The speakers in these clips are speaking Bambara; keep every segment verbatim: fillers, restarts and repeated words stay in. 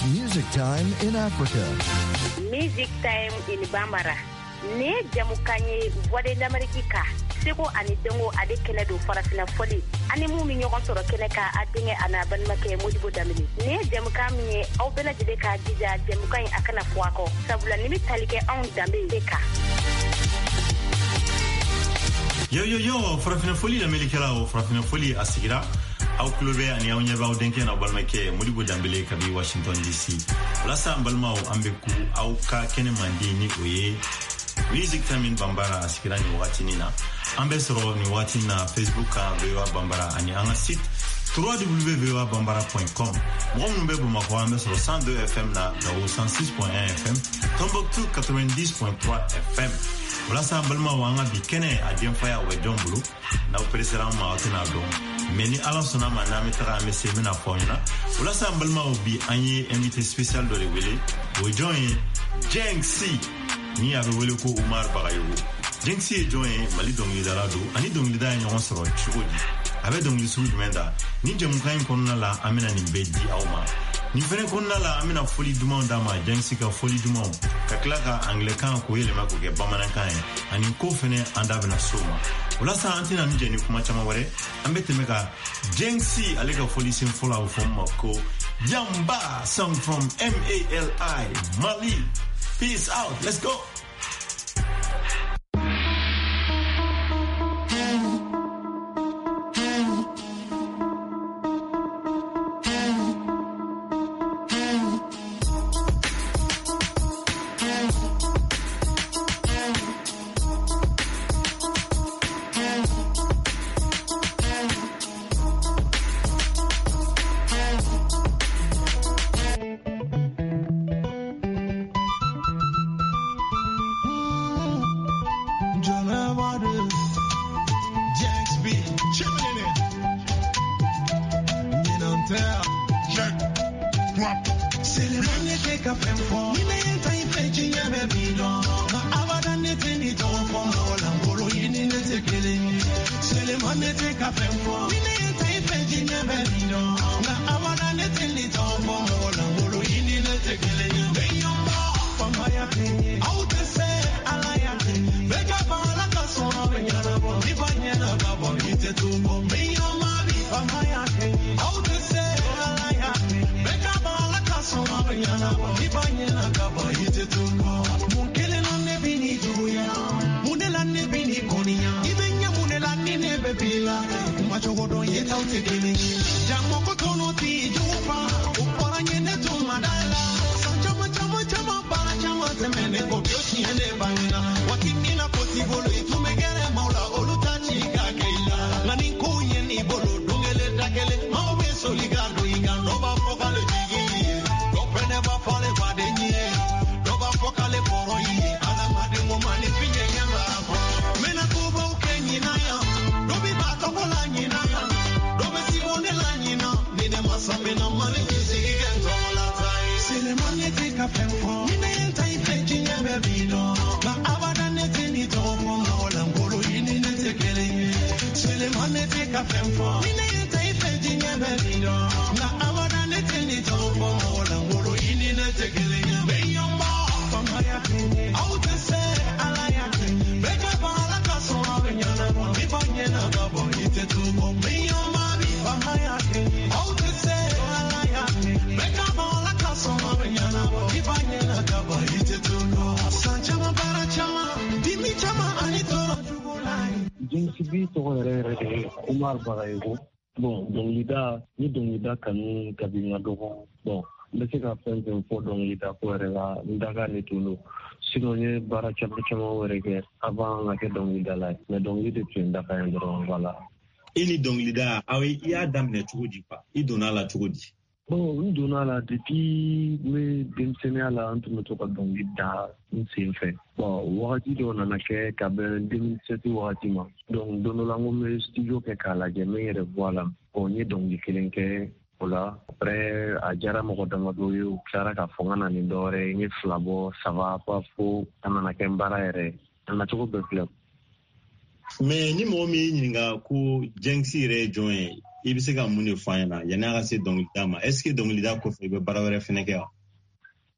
Music Time in Africa. Music Time in Bambara. Ne jamukanye voix de l'Amérique. Seko ani dengo ade kene do farafina foli. Ani mu mi ñogon soro kene ka adinge ana ban make Modibo Damini. Ne jamukam ni aw bela jide ka dija jamukanye akana fuako. Sabula ni mi talike on dambe deka. Yo yo yo farafina foli la melikela o farafina foli asigira. Aw klobe ani aw nyaba denke na balmake Modibo Dambele kabi Washington D C. Lasa balma o ambeku aw ka kene mandi ni oye. Music Time in Bambara asikira ni wakati nina. Ambesoro ni wakati na Facebook ka V O A Bambara ani anga site w w w point v o a bambara point com. Mwom numbe Bumako ambesoro cent deux F M na Gao cent six point un F M. Tombouctou quatre-vingt-dix point trois F M. Lasa balma wanga bi kene adien faya we jombulu na operesera ma otena don. Meni ala sona mana metara mese mena fona. Lasa balma obi anye invité spécial de lewele. O join Jeng C. Ni abe wele ko Umar Bagayogo. Jeng C e join Mali dongli dalado ani dongli da nyon soro chugodi. Abe dongli suru menda. Ni jamukain konna la amena ni bedi awma. Ni fene konna la amena foli duma ndama Jeng C ka foli duma. Ka klaka anglican ko yele mako ke bamanankan ani ko fene andabe na soma. Wala sa antina ni jeni kuma chama wore ambe temeka Jeng C alega foli sin fola u fom mako Yamba song from M A L I Mali. Peace out. Let's go. Umar Bagayogo. Bon, donc l'ida, ni donc l'ida kanu kabinga dogo. Bon, mais c'est qu'à faire un peu donc l'ida pour la ndaga ni tulu. Sinon ni bara chama chama werege avant la que donc l'ida là. Mais donc l'ida tu ndaga ndoro voilà. Ini donc l'ida awi ya damne chugodi pa. I donala chugodi. Bon, on donala depuis mais demsene ala antu metoka donc l'ida c'est fait. Bon, wakati do nanake kabe deux mille sept wakati ma. Donc dono lango me studio ke kala je me re voilà. On y donc di kelenke voilà. Après a jara mo dama do yo klara ka fongana ni dore ni flabo ça va pas fo ananake mbara ere. Ana choko be club. Mais ni mo mi nyinga ku Jeng C re join ibise ka mune fanya yana ga se donc dama. Est-ce que donc lida ko fe be barawere feneke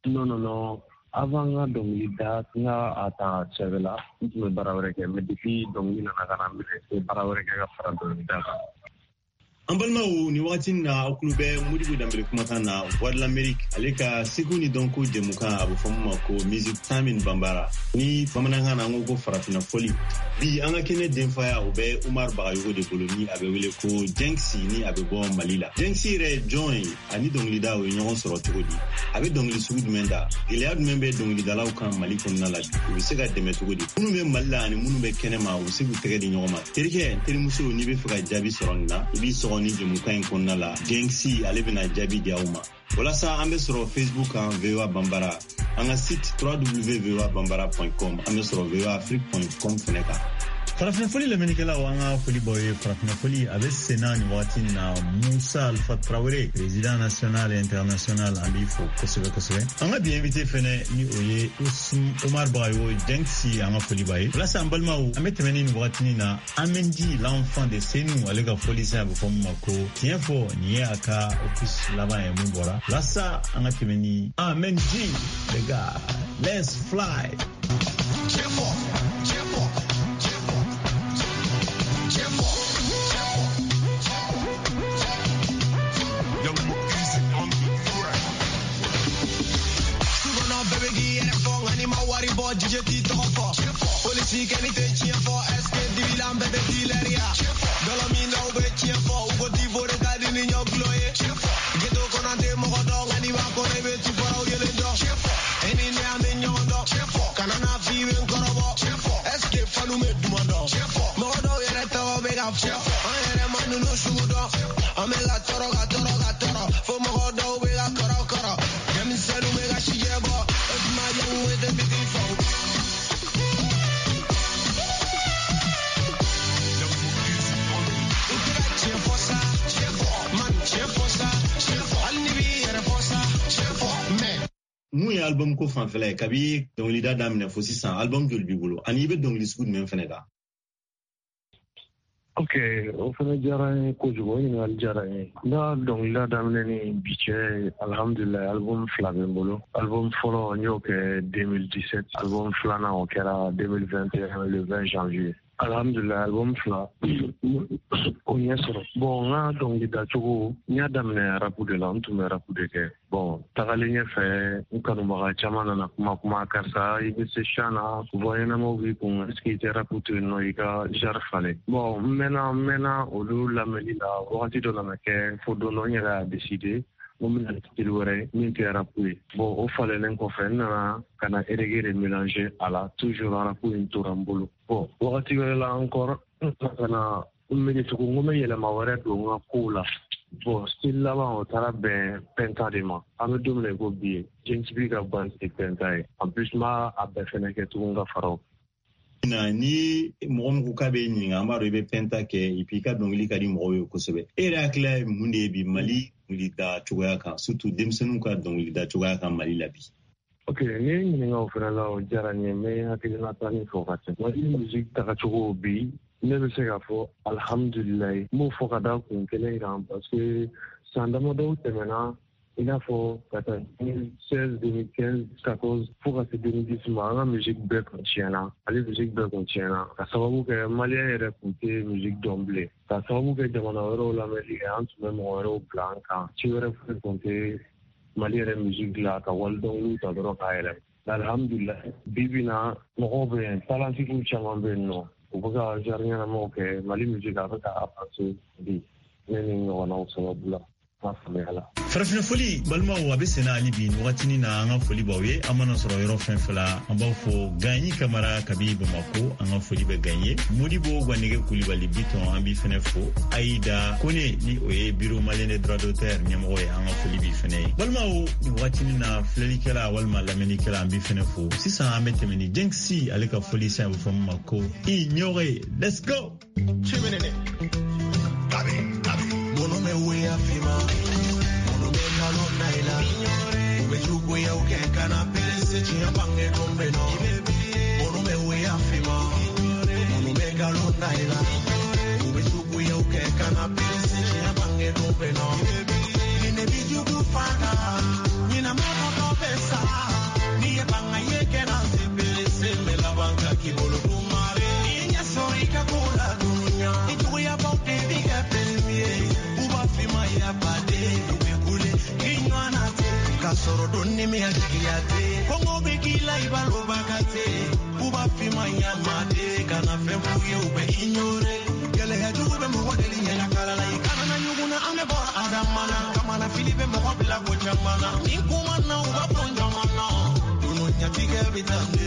non non non avant nga dongli da nga ata chevela me barawre ke me depuis dongli na kana me barawre ke ga fara dongli da Ambalmaou ni watin na okulube mudibu dambele kumata na voix de l'Amérique aleka sikuni donko jemuka abu famuma ko music tamin bambara ni famananga na ngo farafina foli bi anga kene denfaya obe Umar Bagayogo de Bologna abe wele ko Jenksi ni abe bo Malila Jenksi re join ani dongli da o nyon soro togodi abe dongli sugud menda iliad membe dongli da law kan Mali kon na la o sega deme togodi munu be Malila ani munu be kenema o segu tege di nyoma terike teri muso ni be fuka jabi soronna ibi so ni jemuka en konna la Jenksi alebina jabi diauma wala sa ambe soro Facebook en V O A Bambara anga site w w w point v o a bambara point com ambe soro v o a afrique point com feneka farafina foli lamenikela wanga foli boye farafina foli abe senani wati na Moussa Alpha Traoré président national et international ambi fo kosebe kosebe anga bi invité fene ni oye Omar Bagayogo Jenksi anga foli baye wala sa ambalma o ametemeni ni wati ni na Amendi l'enfant de Senou alega foli sa bo fo mako tien fo ni aka opus laba e mumbora la sa anga temeni Amendi les gars let's fly Chefo chefo Jije ti tofo Polisi keni te chien fo Eske di bilan bebe dileria Dolo mi na ube chien fo Ugo di vore kadi ni nyo gloye Geto konante moko do Ngani wako nebe tu fora uyele do Eni ne ame nyondo Kanana fiwe nkorobo Eske fanu me dumando Moko do yere tawo bega fo Ayere manu no shudo Ame la toro ga toro ga toro Fo moko do bega koro koro Gemi selu mega shijebo It's my young with the big folk mu ya album ko fan fele kabi dongli da damne fo sisan album jol bi bolo ani be dongli skud men fene da okay o fana jara ko jogo ni al jara na dongli da damne ni biche alhamdulillah album flabe bolo album folo nyoke deux mille dix-sept album flana o kera deux mille vingt et un le vingt janvier alhamdulillah album fla o yesoro bon nga dongli da jogo nya damne rapu de la ntume rapu de ke bon tagalenye fe ukanu maga chamana na kuma kuma karsa ibe se shana voyena mo vi kun ski rapu to no iga jarfale bon mena mena olu la melila wakati do la make fo do no nyara décider mo mina tilwore min te rapu bon o fale len ko fe na kana erégere mélanger ala toujours rapu inturambulu bon wakati wala encore kana umene tuko ngome yela mawara do nga kula bon still là on tara ben penta de ma ame domle go bi Jenksi bi ga ban se penta en plus ma abe fene ke tu nga faro na ni mo ko kabe ni ngama ro be penta ke ipika dongli kadi mo yo kosebe era kla munde bi Mali muli da tuga ka surtout demsenu ka dongli da tuga ka Mali labi okay ni ni nga ofra la o jara ni me hakina tani fo kate Mali musique ta ka tugo bi ne be se ga fo alhamdulillah mo fo kada kun kele ran parce que sandamo do temena il a fo kata deux mille seize deux mille quinze quatorze fo ka deux mille dix ma nga musique be contiena ali musique be contiena ka sababu ke malien ere kunte musique d'omble ka sababu ke jamana ro la meli ant même ro blanca ci ere fo kunte malien ere musique la ka waldon lu ta do ka ere alhamdulillah bibina mo be talanti ku chama be no ubuga jarnya na mo ke Mali musique ava ka apanso di neni wana usabula mafamela farafina foli balma wa be sena ali bin watini na anga foli bawe amana soro yoro fen fela amba fo gagni camara kabi bamako anga foli be gagné modibo gwanege kulibali biton ambi fene fo aida kone ni oye bureau malien de droit d'auteur nyamo oye anga foli bi fene balma o watini na fleli kala walma lameni kala ambi fene fo sisa amete meni Jenksi aleka foli sa fo mako i nyore let's go chimenene gabi gabi mono me we afima mono me kalo naila ube chugo ya uke kana pese chia bange kombe no mono me we afima mono me kalo naila ube chugo ya uke kana pese chia bange kombe no nine biju kufana nina mama pesa ni banga yeke na sembele sembela banka kibolo kumare ninya sorika kula dunya itu ya bote biga pelmie uba fima ya bade ubekule kinywana te kasoro donni mi akiyate kongo bekila ibalo bakate uba fima ya made kana fembu ye ube ignore gele ya jube mo wadeli ya kala la ikana na nyuguna ame bo adamana kama na filipe mo bila ko jamana ninkuma na uba ponjamana dunya tige bitande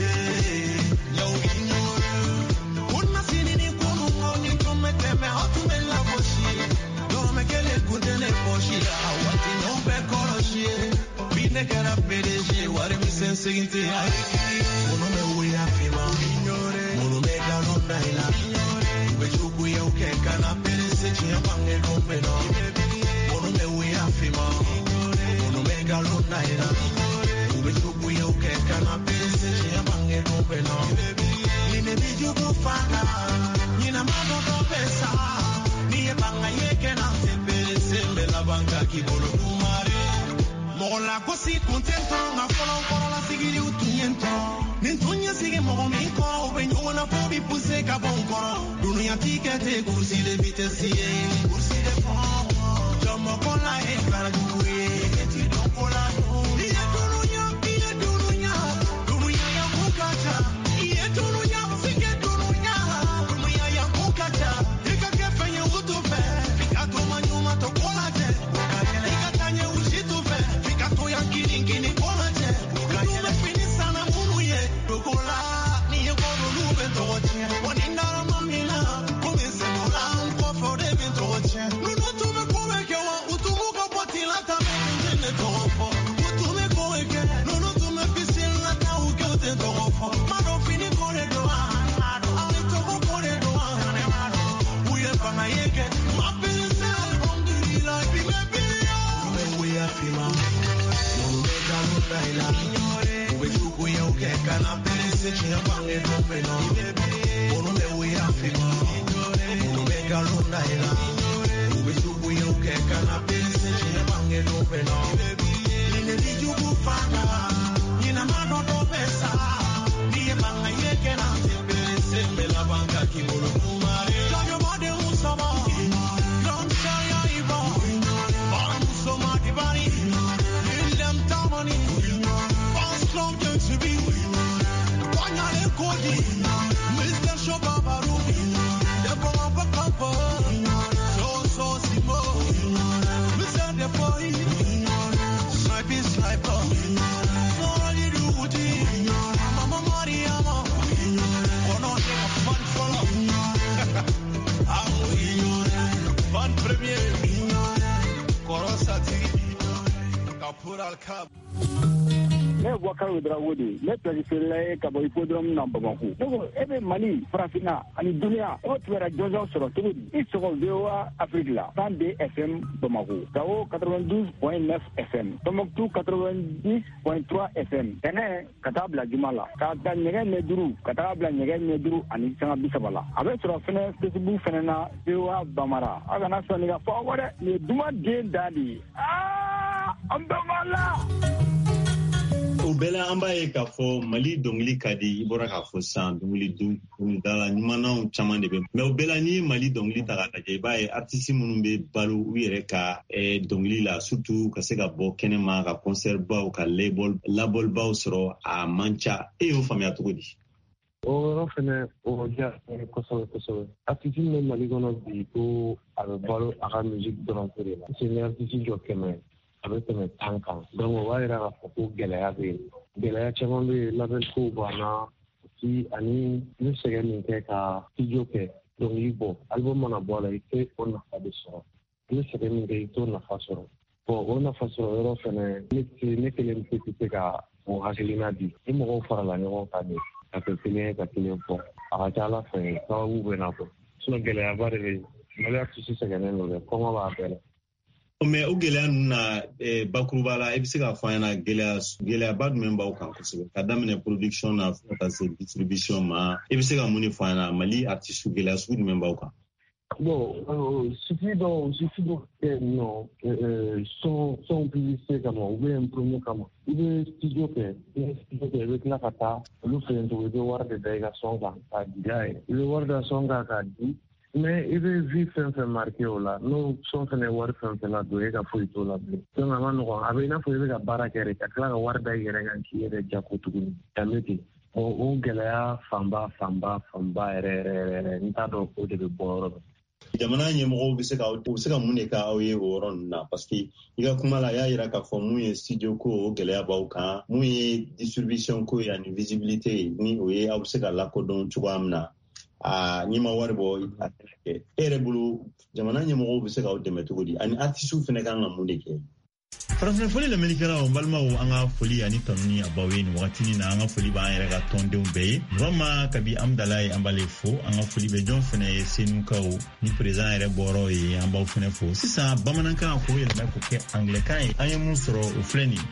ya ignore una sini ni kunu ngoni tumete me hatume la boshi do me kele kundene boshi la wati no be koroshi bine kara pereje ware mi sensinte ai uno me we afima ignore uno me galonda ila ignore we chuku ya uke kana perese chia bange kombe no uno me we afima ignore uno me galonda ila ignore we chuku ya uke kana perese chia bange kombe no ine biju kufanga nina mama ko pesa ni banga yeke na perese mbela banka kibolo kumare mola kosi contento nga folon korola sigiri utiento nintunya sige mogo minko ubenyo na fobi puse ka bonkoro dunia tikete kursi de vitesse kursi de fond jomo kola e karaduwe eti don kola ni dunia ni dunia dunia ya kukacha ye dunia sige dunia dunia ya kukacha ikake fanya utufe fikato manyuma to kola je ikatanye ushitufe fikato ya kilingini kola je ukayele fini sana munuye dokola ni yegoro lube toche waninda mamila komese mola nkofo de bintoche nuno tume koweke wa utumuka potila tame njene tofo utume koweke nuno tume pisila ta uke ute tofo mado fini kore doa ali toko kore doa uye panga yeke mapilise alhamdulillah bimebiyo ume uya fima ume galunda ila uwe chuku ya uke kana perese chia bange kombe no ume uya fima ume galunda ila uwe chuku ya uke kana perese chia bange kombe no nine biju kufanga nina madodo pesa niye banga yeke na perese mbela banka kibolo kumare jojo bode usama don't say ya ibo bang so mati bari ilem tamani bang slow to be wanyale kodi mister Shobabaru the bomba kampo so so simo mister the boy sniper sniper for you do it mama mariama ono de fun follow am fun premier korosati kapura al-kab ne wakar udra wodi ne traditionnel ka boy podrom na Bamako donc ebe Mali Farafina ani dunia o twera jojo soro tugudi isoko dewa Afrique la cent deux F M Bamako Gao quatre-vingt-douze point neuf F M Tombouctou quatre-vingt-dix point trois F M tene katabla jumala ka ta nyege ne duru katabla nyege ne duru ani sanga bisabala abe soro fene Facebook fene na dewa Bamara aga na so ni ga fo wore ne duma de dali ah ambamala o bela amba ye ka fo Mali dongli kadi ibora ka fo san dongli du dala nyumana chama de be me o bela ni Mali dongli ta ka je ba e artiste munun be balu u yere ka e dongli la surtout ka se ka bo kenema ka concert ba o ka label label ba o soro a mancha e o famia to godi o ro fene o ja ko so ko so artiste me Mali gono bi ko a balu a ka musique de l'entrée là c'est un artiste jo keme avec un tankan donc on va ira la photo gelaya be gelaya chama be label ko bana ki ani ni sege ni ke ka studio ke donc libo album mana bola ite on na fa de so ni sege ni ke to na fa so bon on na fa so ro fene ni ni ke le petit ka o hasilina di ni mo fara la no ka ni ka pe tene ka tene po a ta la fe ka u be na po so gelaya ba de mala tu se sege ne no ko ma ba bele mais o gɛlɛya ninnu na bakuruba la i bɛ se k'a fɔ an ɲɛna gɛlɛya gɛlɛyaba jumɛn b'aw kan kosɛbɛ ka daminɛ production na fo ka taa se distribution ma i bɛ se ka mun de fɔ an ɲɛna Mali artiste gɛlɛya sugu jumɛn b'aw kan Bon, euh, suffit donc, suffit donc, euh, non, euh, sans, sans publicité, comment, ou bien un premier, comment. Il est studio que, il est studio que, avec la kata, le fait de devoir de dégâts songa, à dire, il est voir de songa, à dire, mais il est vu faire faire marquer là, nous sommes fait voir faire faire là, de éga fouille tout là, donc avant nous, avec une fois, il a baraquer, à cela, voir d'ailleurs, qui est de jacotu, tameti. O gɛlɛya fanba fanba fanba yɛrɛ yɛrɛ yɛrɛ n t'a dɔn o de bɛ bɔ yɔrɔ la. Jamana ɲɛmɔgɔw bɛ se ka u bɛ se ka mun de ka aw ye o yɔrɔ ninnu na parce que i ka kuma la a y'a jira k'a fɔ mun ye studio ko o gɛlɛya b'aw kan mun ye distribution ko ye ani visibilité ni o ye aw bɛ se ka lakodɔn cogoya min na a n'i ma wari bɔ a tɛ kɛ e yɛrɛ bolo jamana ɲɛmɔgɔw bɛ se ka aw dɛmɛ cogo di ani artistes fana kan ka mun de kɛ. Farafin foli lamɛnnikɛlaw n balimaw an ka foli ani tanu ni a baw ye nin wagatinin na an ka foli b'an yɛrɛ ka tɔndenw bɛɛ ye Burama Kabi Amdalaye an b'ale fo an ka foli bɛ jɔn fana ye Senukaw ni président yɛrɛ bɔrɔ ye an b'aw fana fo sisan bamanankan k'o yɛlɛma k'o kɛ anglais ye an ye mun sɔrɔ o filɛ nin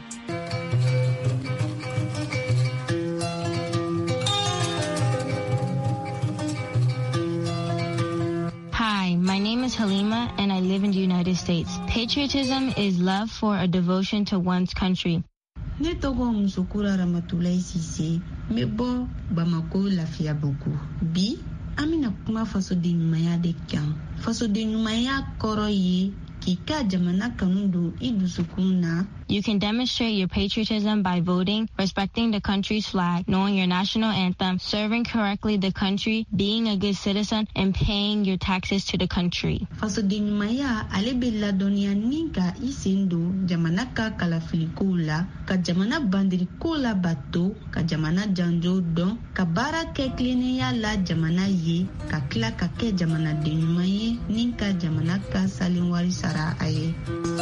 My name is Halima and I live in the United States. Patriotism is love for or devotion to one's country. Ne togo Musukura Ramatulai Sise, mebo Bamako Lafia Boku. Bi, amina kuma faso de nyumaya de kyan. Faso de nyumaya koro ye, kika jamana kanundo idusukuna. You can demonstrate your patriotism by voting, respecting the country's flag, knowing your national anthem, serving correctly the country, being a good citizen, and paying your taxes to the country. Faso de nyumaya alebela donia ninka isindo jamanaka kalafilikula, ka jamana bandirikola bato, ka jamana janjo don, ka bara ke klineya la jamana ye, ka kla ka ke jamana de nyumaye, ninka jamanaka salinwari sara aye.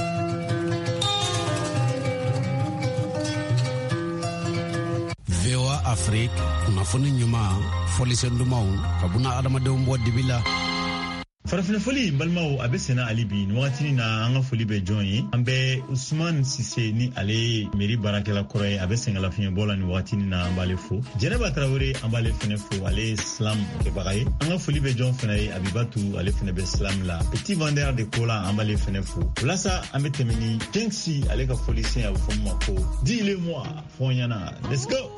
V O A Afrique kunnafoni ɲuman fɔlisen dumanw ka buna adamadenw bɔ dibi la. Farafina foli balimaw a bɛ sɛnɛ ali bi nin wagatinin na an ka foli bɛ jɔn ye an bɛ Usman Sise ni ale mairie baarakɛla kɔrɔ ye a bɛ sɛngɛlafiɲɛ bɔ la nin wagatinin na an b'ale fo Jɛnɛba Tarawele an b'ale fɛnɛ fo ale ye slam kɛbaga ye an ka foli bɛ jɔn fɛnɛ ye Abibatu ale fɛnɛ bɛ slam la Petit Vendeur de Kola an b'ale fɛnɛ fo walasa an bɛ tɛmɛ ni Jengsi ale ka foli sen a bɛ fɔ min ma ko dis-le-moi fɔ n ɲɛna let's go.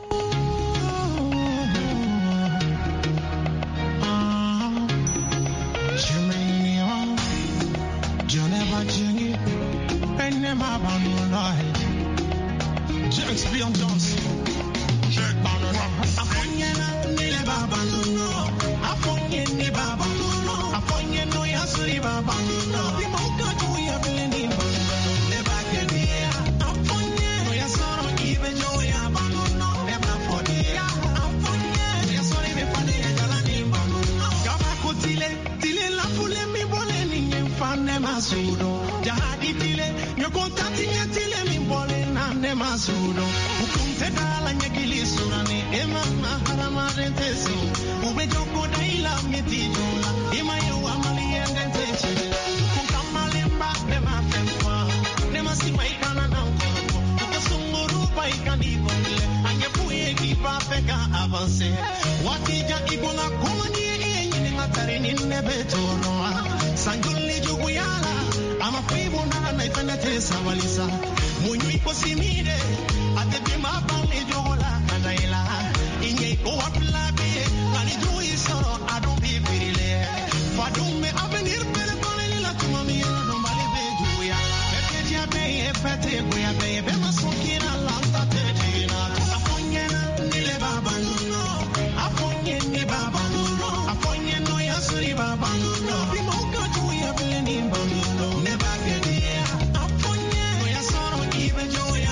Experience. Check on the rock. Afonyena nile baba nuno. Afonyeni baba nuno. Afonyeno yasuri baba nuno. Bimoka tuya blendi nuno. Neba kedia. Afonyeno yasoro ibe joya banuno. Neba fodia. Afonyeno yasori be fane jalani banuno. Kama kutile tile la fule mi bole ni nyemfane masudo. Jahadi tile nyokontati nyetile mi bole na ne masudo. Ukunte dala nyekili surani ema na harama rentesi ube joko daila mitijola ima yo amali endentesi ukunkamalema nema fempa nema simaikana na ukopo ukasunguru paikani bongle anyefuye kipa peka avance wakija ibona kumani enyi ngatari ninebetonoa sanjuli juguyala ama fibu na naifenete savalisa munyu iposimide Adebima bani jola kadaila inye ko apla be kani do isoro adon be virile fadume avenir pele kone la tumami no male be juya pete dia be pete goya be be masukina lanta tedina afonyena nile baba no afonyeni baba no afonyeno yasuri baba no bimoka juya pele ni baba never get here afonyeno yasoro ibe joya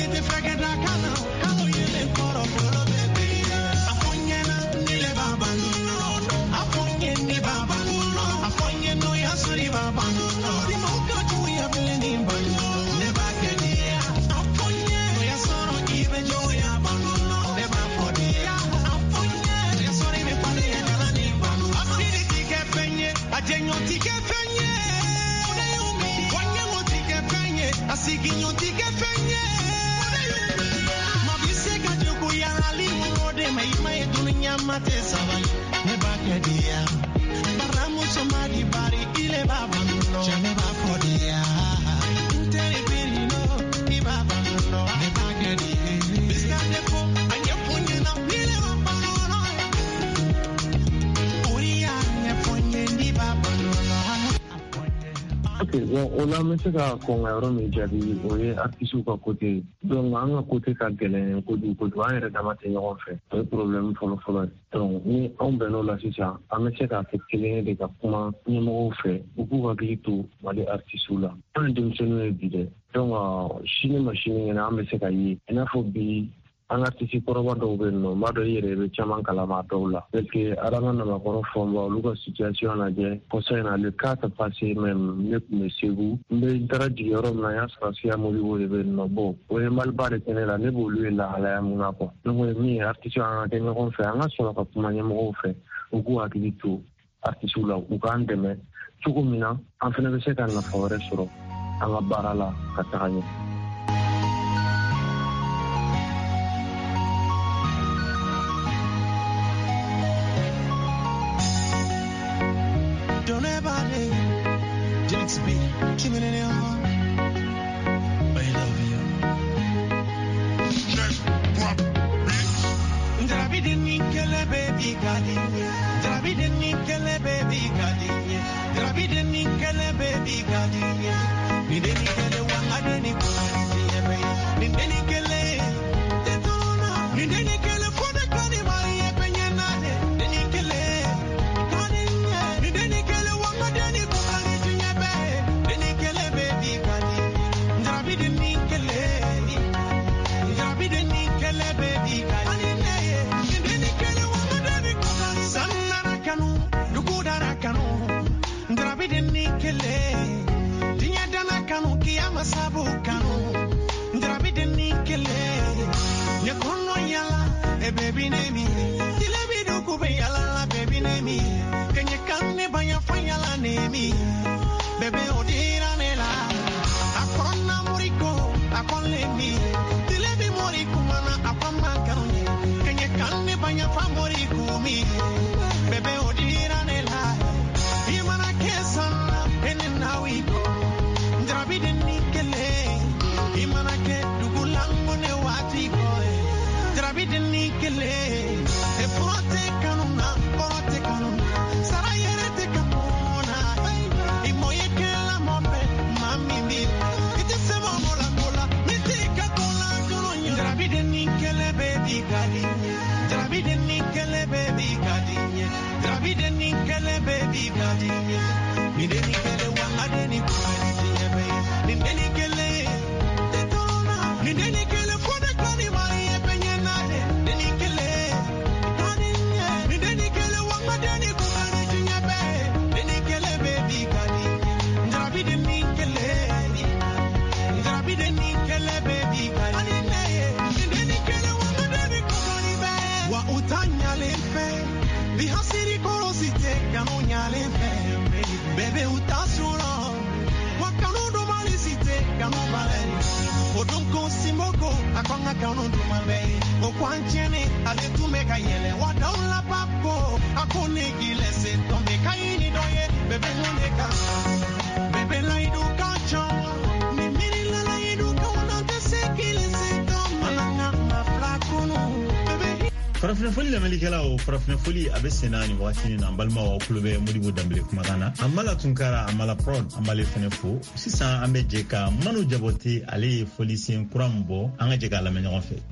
Ola meseka konga yɔrɔ min jaabi o ye artisiw ka côté donc an ka côté ka gɛlɛn kojugu kojugu an yɛrɛ dama tɛ ɲɔgɔn fɛ o ye problème fɔlɔ-fɔlɔ ye donc ni anw bɛnn'o la sisan an bɛ se k'a kɛ kelen ye de ka kuma ɲɛmɔgɔw fɛ u k'u hakili to Mali artisiw la an ye denmisɛnninw ye bi dɛ donc sini ma sini ɲɛna an bɛ se ka ye i n'a fɔ bi an artisi kɔrɔba dɔw bɛ yen nɔ n b'a dɔn i yɛrɛ bɛ caman kalama dɔw la parce que Adama Namakɔrɔ Fɔnba olu ka situation lajɛ kɔsa in na le quatre passé même ne tun bɛ Segu n bɛ n taara jigin yɔrɔ min na n y'a sɔrɔ Siya Modibo de bɛ yen nɔ bon o ye maliba de kɛ ne la ne b'olu ye lahalaya mun na quoi donc min ye artisi an ka kɛ ɲɔgɔn fɛ an ka sɔrɔ ka kuma ɲɛmɔgɔw fɛ u k'u hakili to artisiw la u k'an dɛmɛ cogo min na an fana bɛ se ka nafa wɛrɛ sɔrɔ an ka baara la ka taga ɲɛ. Keeping it in heart, but I love you. Drabi de nikele baby gadiye, drabi de nikele baby gadiye, drabi de nikele baby gadiye. Ni de nikele wanga de ni kuliye baby, ni de nikele te tona, ni de nikele fone kani mariye penye nade, de nikele gadiye, ni de nikele wanga de ni kuliye baby. Sabu kanu, drabi de nikele, ne kono yala, e baby nemi, dile bidu kube yala la baby nemi, kenye kane banya fanyala nemi, bebe odira nela, akona moriko, akone mi, dile bi moriko mana akoma kanu, kenye kane banya famoriku mi, bebe odira nela, imana kesana, enena wiko, drabi de Imanake dugulango ne wati boy Drabi de nikele e prote kanuna prote kanuna sara yere te kamona I moye kela mombe mami mi ite se mola mola mite kakola jono Drabi de nikele baby gadinye Drabi de nikele baby gadinye Drabi de nikele baby gadinye ni de nikele wanga de ni kwani baby ni de nikele ni de nikele fone kani mariye penye nade de nikele kaniye ni de nikele wanga de ni kukani jinyebe de nikele baby kani ndabi de nikele ndabi de nikele baby kani neye ni de nikele wanga de ni kukani be wa utanya lefe bihasiri korosite kamunya lefe bebe utasuro wa kanudo malisite kamubaleri Odonko simoko akonga kanu dumabe okwanchene aletume kayele wadaula papo akone gilese tombe kaini doye bebe noneka bebe la iduka chama mimiri la iduka unante sekilese tomana maflakuno bebe farafina foli la melikela o farafina foli abe senani wakini na balma wa kulube Modibo Dambele kumagana amala tunkara amala prod amale fenefo sisan ambe jeka manu jabote ale foli sin kurambo anga jeka la menyon fe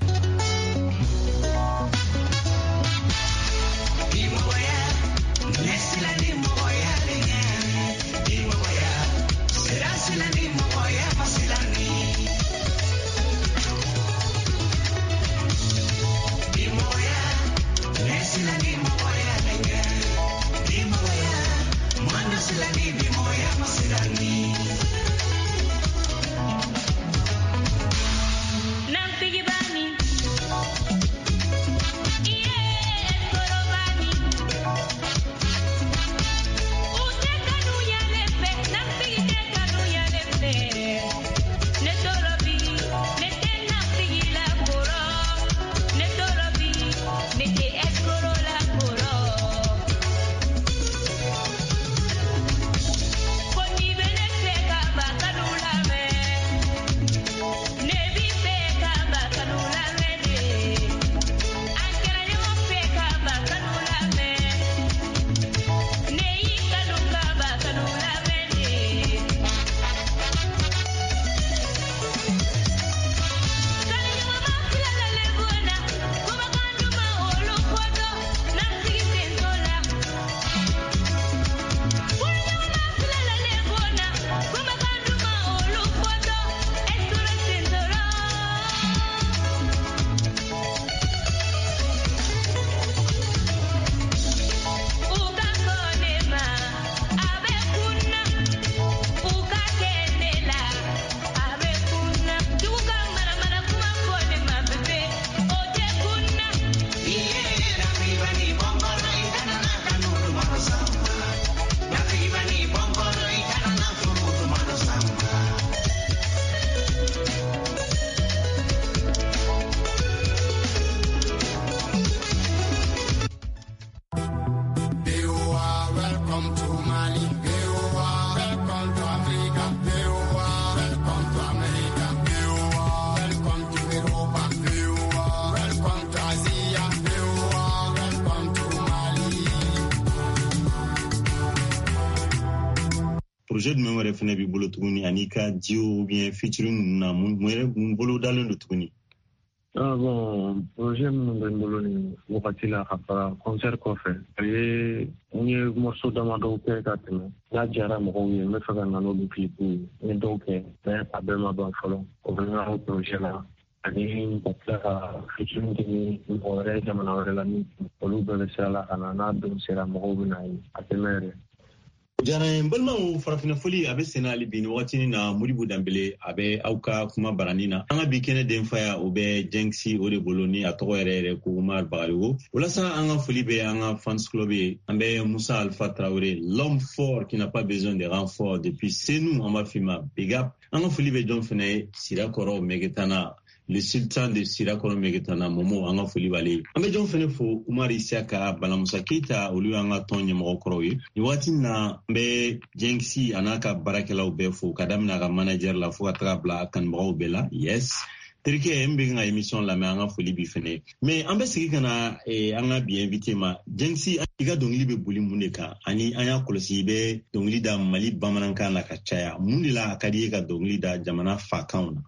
projet de mémoire fene bi bolo tuguni anika dio bien featuring na mun mun bolo dalen do tuguni. Ah bon, projet mun ben bolo ni wakati la hapa concert ko fe. Ye ni morceau damado ke ka tene. La jara mo ko ye me fa na no du clip ni donc ben abema ban folo. O ben na projet la ani patla featuring ni mo re jamana ore la ni olu be sala ana na do sera mo ko na yi atemere. Jana mbalma o farafina foli abe senali bini watini na Modibo Dembele abe auka kuma baranina anga bikene demfaya obe jengsi ore boloni atoko ere ko Umar Bagaligo ulasa anga foli be anga fans club ambe Moussa Alpha Traoré, l'homme fort qui n'a pas besoin de renfort depuis c'est nous en mafima big up anga foli be don fene sira koro megetana le sultan de Sirakoro Megetana Momo anga foli bale ambe jon fene fo Umar Isiaka Balamusa Keita olu anga tonye mo koroye ni wati na mbe jengsi anaka barakela ube fo kadamna ga manager la fo atrabla kan mo bela yes trike mbe nga émission la me anga foli bi fene mais ambe sigi kana e anga bi invité ma jengsi iga dongli be buli muneka ani anya kolosi be dongli da Mali bamananka na kachaya munila akadi ga dongli da jamana fa kauna.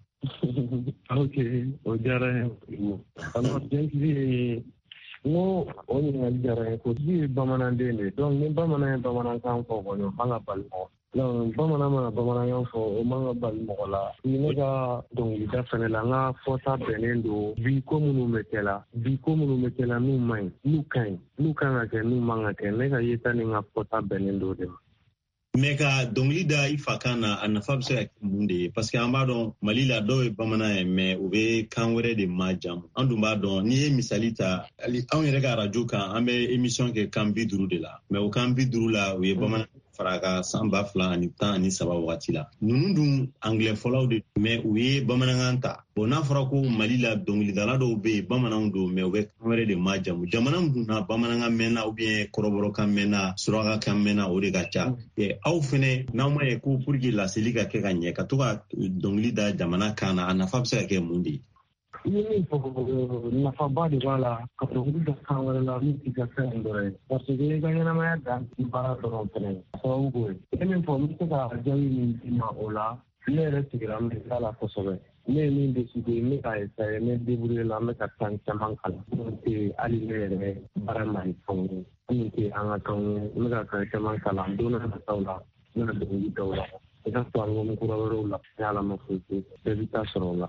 Okay, o jara ko ano jengi no oni na jara ko di bamana dele donc ni bamana bamana kan ko ko no banga bal mo no bamana ma bamana yo fo o manga bal mo la ni ga donc li da fene la nga fota benendo bi ko munu metela bi ko munu metela nu mai nu kan nu kan ga nu manga ke ne ga yeta ni nga fota benendo de meka dongli da ifakana anafab se munde parce que ambado malila do bamana me ube kanwere de majam andu mbado ni misalita ali awere ga radio kan ambe émission ke kambi duru de la me o kambi duru la we bamana faraga samba fla ni tan ni saba watila nunundu anglais follow de me we bamana nganta bona farako malila dongli da la do be bamana ndo me ube kanwere de majam jamana muna bamana ngamena ou bien koroboro kamena suraga kamena o de gacha e aw fene nawma e ko purgi la seliga ke ganye ka to ka dongli da jamana kana anafa se ke mundi ni ko na fa ba de wala ka to da kan wala la ni ka ka ndore parce que ga na ma da para to fene so go e men fo mi ka jawi ni ma ola le re tigram de la ko so ne ni de su de me ka sa ne de bure la me ka tan chaman kala te ali le bara mai fo ni ke anga kan me ka ka chaman kala dona na taula na de ni taula esa to algo mo kura rola ya ma fu te vita sorola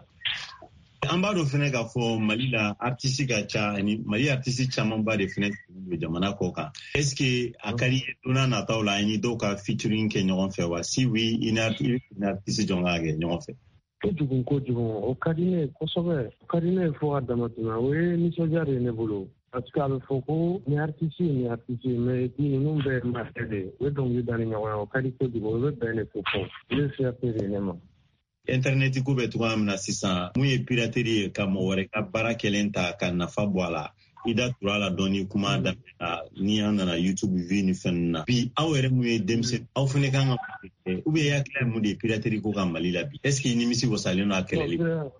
ambado fene ga fo malila artiste ga cha ni mali artiste chaman ba de fene de jamana koka est-ce que akari dona na taula ni doka featuring ke nyon fe wa si oui ina ina artiste jonga ge nyon fe kojugun kojugun o kadine kosobe kadine fo adamatuna we ni sojare ne bolo parce que le foko ni artiste ni artiste mais ni numbe martede we donc li dani nyawa o kadiko di bo we bene foko le faire pérennement internet ko be to amna sisa mu e piraterie ka mo wore ka barakelenta ka na fabwala ida turala doni kuma da ni anda na YouTube vi ni fenna bi awere mu e demse aw fene kan ou bien ya clair mu de piraterie ko ka malila bi est-ce que ni misi wo saleno akele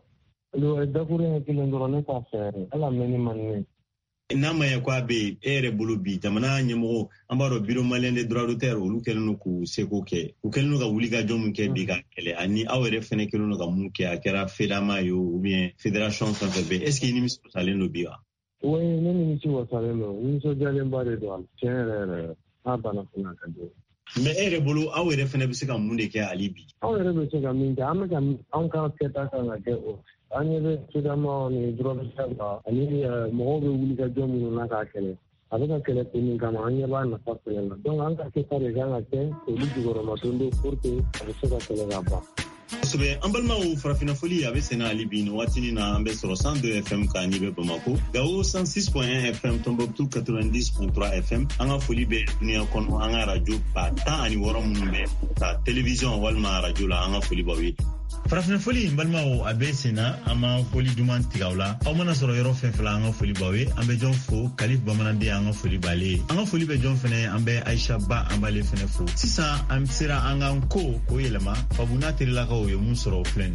lo da kure ke ndoro ne ka faire ala meni manne nama ya kwa be ere bulu bi jamana nyemo ambaro biro malende droit d'auteur olu kelno ku seko ke u kelno ga wuliga jom ke bi ga kele ani awere fene kelno ga mun ke akera fedama yo ou bien fédération santé est-ce que ni mis saleno bi ga oui ni ni ci wa saleno ni so jale mbare do al chere ha bana kuna ka do mais ere bulu awere fene bi se ga mun de ke alibi awere be se ga min ga am ga an ka keta ka ga ke o anyebe tudamo ni drobe saba ani mo be wuli ga jomu na ka kele abeka kele tini kama anyeba na fakela donc an ka ke tare ga na ke to li jigoro ma tondo porte abeka kele ga ba sobe ambalma o farafina foli abe sena alibi no watini na ambe soro cent deux F M ka ni be Bamako gawo cent six point un F M Tombouctou quatre-vingt-dix point trois F M anga foli be ni kono anga radio pa ta ani woro mun be ta television walma radio la anga foli bawi farafina foli mbalma o abe sena ama foli duman tigawla aw mana soro yoro fen fela anga foli bawe ambe jon fo kalif bamanande anga foli bale anga foli be jon fene ambe Aisha Ba ambale fene fo sisa am sera anga ko ko yelema fabuna tirila ka o yo mun soro fleni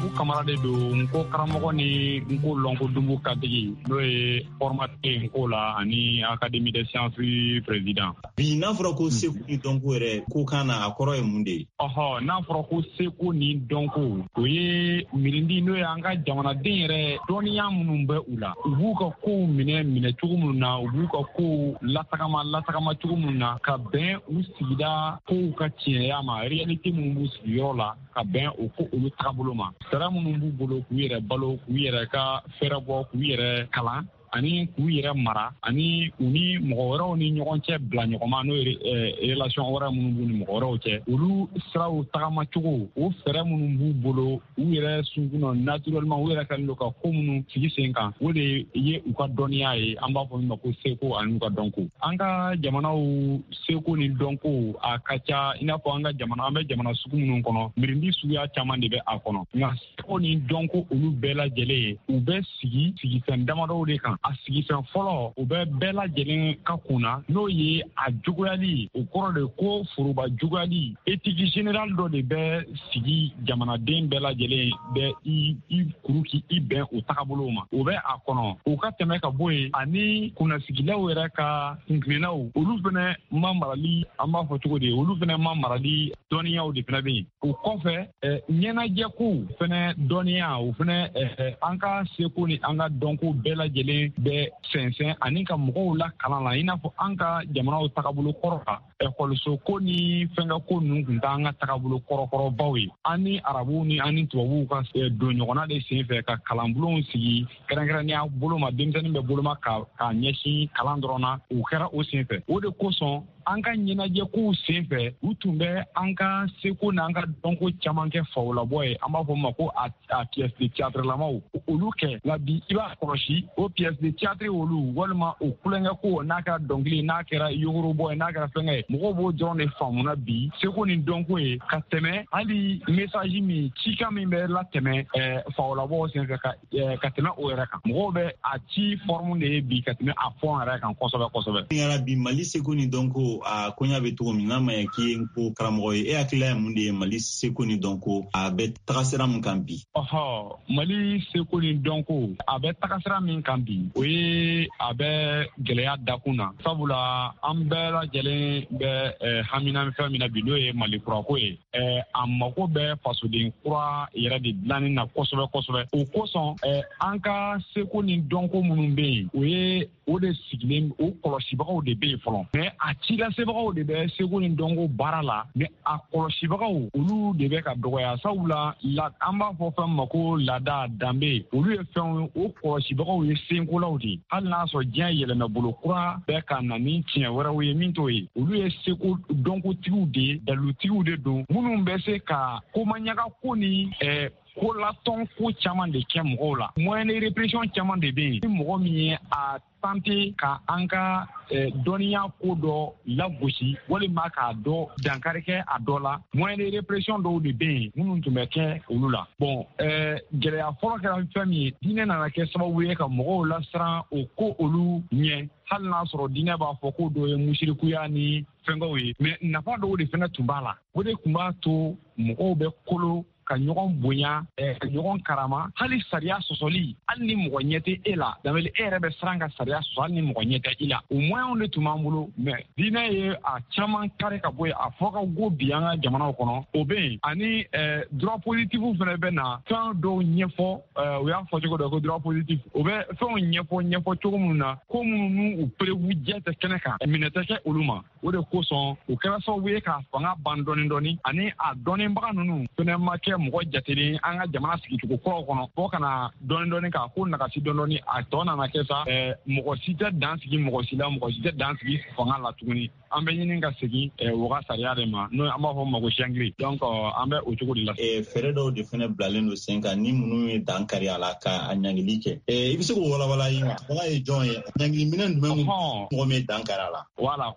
u camarade do nko karamɔgɔ ni nko lonko dumbu kadigi no ye formateur nko la ani académie des sciences président bi n'a fɔra ko seku ni dɔnko yɛrɛ ko kana a kɔrɔ ye mun de ye ɔhɔ n'a fɔra ko seku ni dɔnko o ye mirindi n'o ye an ka jamanaden yɛrɛ dɔnniya minnu bɛ u la u b'u ka kow minɛ minɛ cogo minnu na u b'u ka kow latagama latagama cogo minnu na ka bɛn u sigida kow ka tiɲɛya ma réalité minnu b'u sigiyɔrɔ la ka bɛn o ko olu tagabolo ma sara minnu b'u bolo k'u yɛrɛ balo k'u yɛrɛ ka fɛrɛ bɔ k'u yɛrɛ kalan ani k'u yɛrɛ mara ani u ni mɔgɔ wɛrɛw ni ɲɔgɔn cɛ bila ɲɔgɔnma n'o ye relation wɛrɛ minnu b'u ni mɔgɔ wɛrɛw cɛ olu siraw tagama cogo o fɛrɛ minnu b'u bolo u yɛrɛ sunkunɔ naturellement u yɛrɛ kɛlen don ka ko minnu sigi sen kan o de ye u ka dɔnniya ye an b'a fɔ min ma ko seko ani u ka dɔnko an ka jamanaw seko ni dɔnko a ka ca i n'a fɔ an ka jamana an bɛ jamana sugu minnu kɔnɔ mirindi suguya caman de bɛ a kɔnɔ nka seko ni dɔnko olu bɛɛ lajɛlen u bɛ sigi sigifɛn damadɔw de kan a sigifɛn fɔlɔ u bɛ bɛɛ lajɛlen ka kunna n'o ye a juguya o kɔrɔ de ko foroba juguyali éthique générale dɔ de bɛ sigi jamanaden bɛɛ lajɛlen bɛ i i kuru k'i i bɛn o tagabolow ma o bɛ a kɔnɔ o ka tɛmɛ ka bɔ yen ani kunnasigilaw yɛrɛ ka kunkilennaw olu fɛnɛ ma marali an b'a fɔ cogo di olu fɛnɛ ma marali dɔnniyaw de fɛnɛ bɛ yen o kɔfɛ ɲɛnajɛkow fɛnɛ dɔnniya o fɛnɛ an ka seko ni an ka dɔnko bɛɛ lajɛlen bɛ sɛnsɛn ani ka mɔgɔw la kalan la i n'a fɔ an ka jamanaw tagabolo kɔrɔ kan ekɔliso ko ni fɛnkɛ ko ninnu tun t'an ka tagabolo kɔrɔkɔrɔbaw ye an ni arabuw ni an ni tubabuw ka don ɲɔgɔnna de sen fɛ ka kalanbulonw sigi kɛrɛnkɛrɛnnenya bolo ma denmisɛnnin bɛ boloma ka ka ɲɛsin kalan dɔrɔn na o kɛra o sen fɛ o de kosɔn an ka ɲɛnajɛkow sen fɛ u tun bɛ an ka seko n'an ka dɔnko caman kɛ fawolabɔ ye an b'a fɔ ma ko a pièce de théâtre lamaw olu kɛ nka bi i b'a kɔlɔsi o pièce de théâtre olu walima o kulonkɛko n'a kɛra dɔnkili n'a kɛra yogorobɔ ye n'a kɛra fɛnkɛ ye mɔgɔw b'o dɔrɔn de faamuna bi seko ni dɔnko ye ka tɛmɛ hali message min cikan min bɛ latɛmɛ fawolabɔ sen fɛ ka ka tɛmɛ o yɛrɛ kan mɔgɔw bɛ a ci forme de ye bi ka tɛmɛ a fɔn yɛrɛ kan kosɛbɛ kosɛbɛ. bi Mali seko ni dɔnko a koɲa bɛ cogo min n'a ma ye k'i ye ko karamɔgɔ ye e hakili ye mun de ye Mali seko ni dɔnko a bɛ taga sira min kan bi. ɔhɔ Mali seko ni dɔnko a bɛ taga sira min kan bi o ye a bɛ gɛlɛya dakun na sabula an bɛɛ lajɛlen bɛ hamina fɛn min na bi n'o ye Mali kurako ye a mako bɛ fasoden kura yɛrɛ de dilanni na kosɛbɛ kosɛbɛ o kosɔn an ka seko ni dɔnko minnu bɛ yen o ye o de sigilen o kɔlɔsibagaw de bɛ yen fɔlɔ mɛ a cilasebagaw de bɛ seko ni dɔnko baara la mɛ a kɔlɔsibagaw olu de bɛ ka dɔgɔya sabula la an b'a fɔ fɛn ma ko laada danbe olu ye fɛn o kɔlɔsibagaw ye senkolaw de hali n'a sɔrɔ diɲɛ yɛlɛmɛ bolo kura bɛ ka na ni tiɲɛ wɛrɛw ye min t'o ye olu ye seko dɔnkotigiw de dalutigiw de don minnu bɛ se ka komaɲaga ko ni ɛɛ ko latɔn ko caman de kɛ mɔgɔw la moyen de répression caman de bɛ yen ni mɔgɔ min ye a tante ka an ka dɔnniya ko dɔ lagosi walima k'a dɔ dankari kɛ a dɔ la moyen de répression dɔw de bɛ yen minnu tun bɛ kɛ olu la bon gɛlɛya fɔlɔ kɛra fɛn min ye diinɛ nana kɛ sababu ye ka mɔgɔw lasiran o ko olu ɲɛ hali n'a sɔrɔ diinɛ b'a fɔ ko dɔ ye musirikuya ni fɛnkɛw ye mɛ nafa dɔw de fana tun b'a la o de tun b'a to mɔgɔw bɛ kolo ka ɲɔgɔn bonya ka ɲɔgɔn karama hali sariya sɔsɔli hali ni mɔgɔ ɲɛ tɛ e la dabali e yɛrɛ bɛ siran ka sariya sɔsɔ hali ni mɔgɔ ɲɛ tɛ i la o moyens de tun b'an bolo mɛ diinɛ ye a caman kari ka bɔ yen a fɔ ka go bi an ka jamanaw kɔnɔ o bɛ yen ani droit positif fana bɛ na fɛn dɔw ɲɛfɔ o y'a fɔ cogo dɔ ko droit positif o bɛ fɛnw ɲɛfɔ ɲɛfɔ cogo minnu na ko minnu n'u u perewu jɛ tɛ kɛnɛ kan minɛ tɛ kɛ olu ma o de kosɔn o kɛra sababu ye k'a fanga ban dɔɔni dɔɔni ani a dɔnnibaga ninnu fana ma kɛ mɔgɔ jatelen an ka jamana sigicogo kɔrɔw kɔnɔ fo kana dɔɔni dɔɔni k'a ko nagasi dɔɔni dɔɔni a tɔ nana kɛ sa mɔgɔ si tɛ dan sigi mɔgɔ si la mɔgɔ si tɛ dan sigi fanga la tuguni an bɛ ɲini ka segin u ka sariya de ma n'o an b'a fɔ ma ko sɛngiri donc an bɛ o cogo de la. fɛɛrɛ dɔw de fana bilalen don sen kan ni minnu ye dan kari a la ka a ɲangili kɛ i bɛ se k'o walawala yi ma fanga ye jɔn ye ɲangili minɛ jumɛn mɔgɔ min dan kari a la. voilà kosɛbɛ kosɛbɛ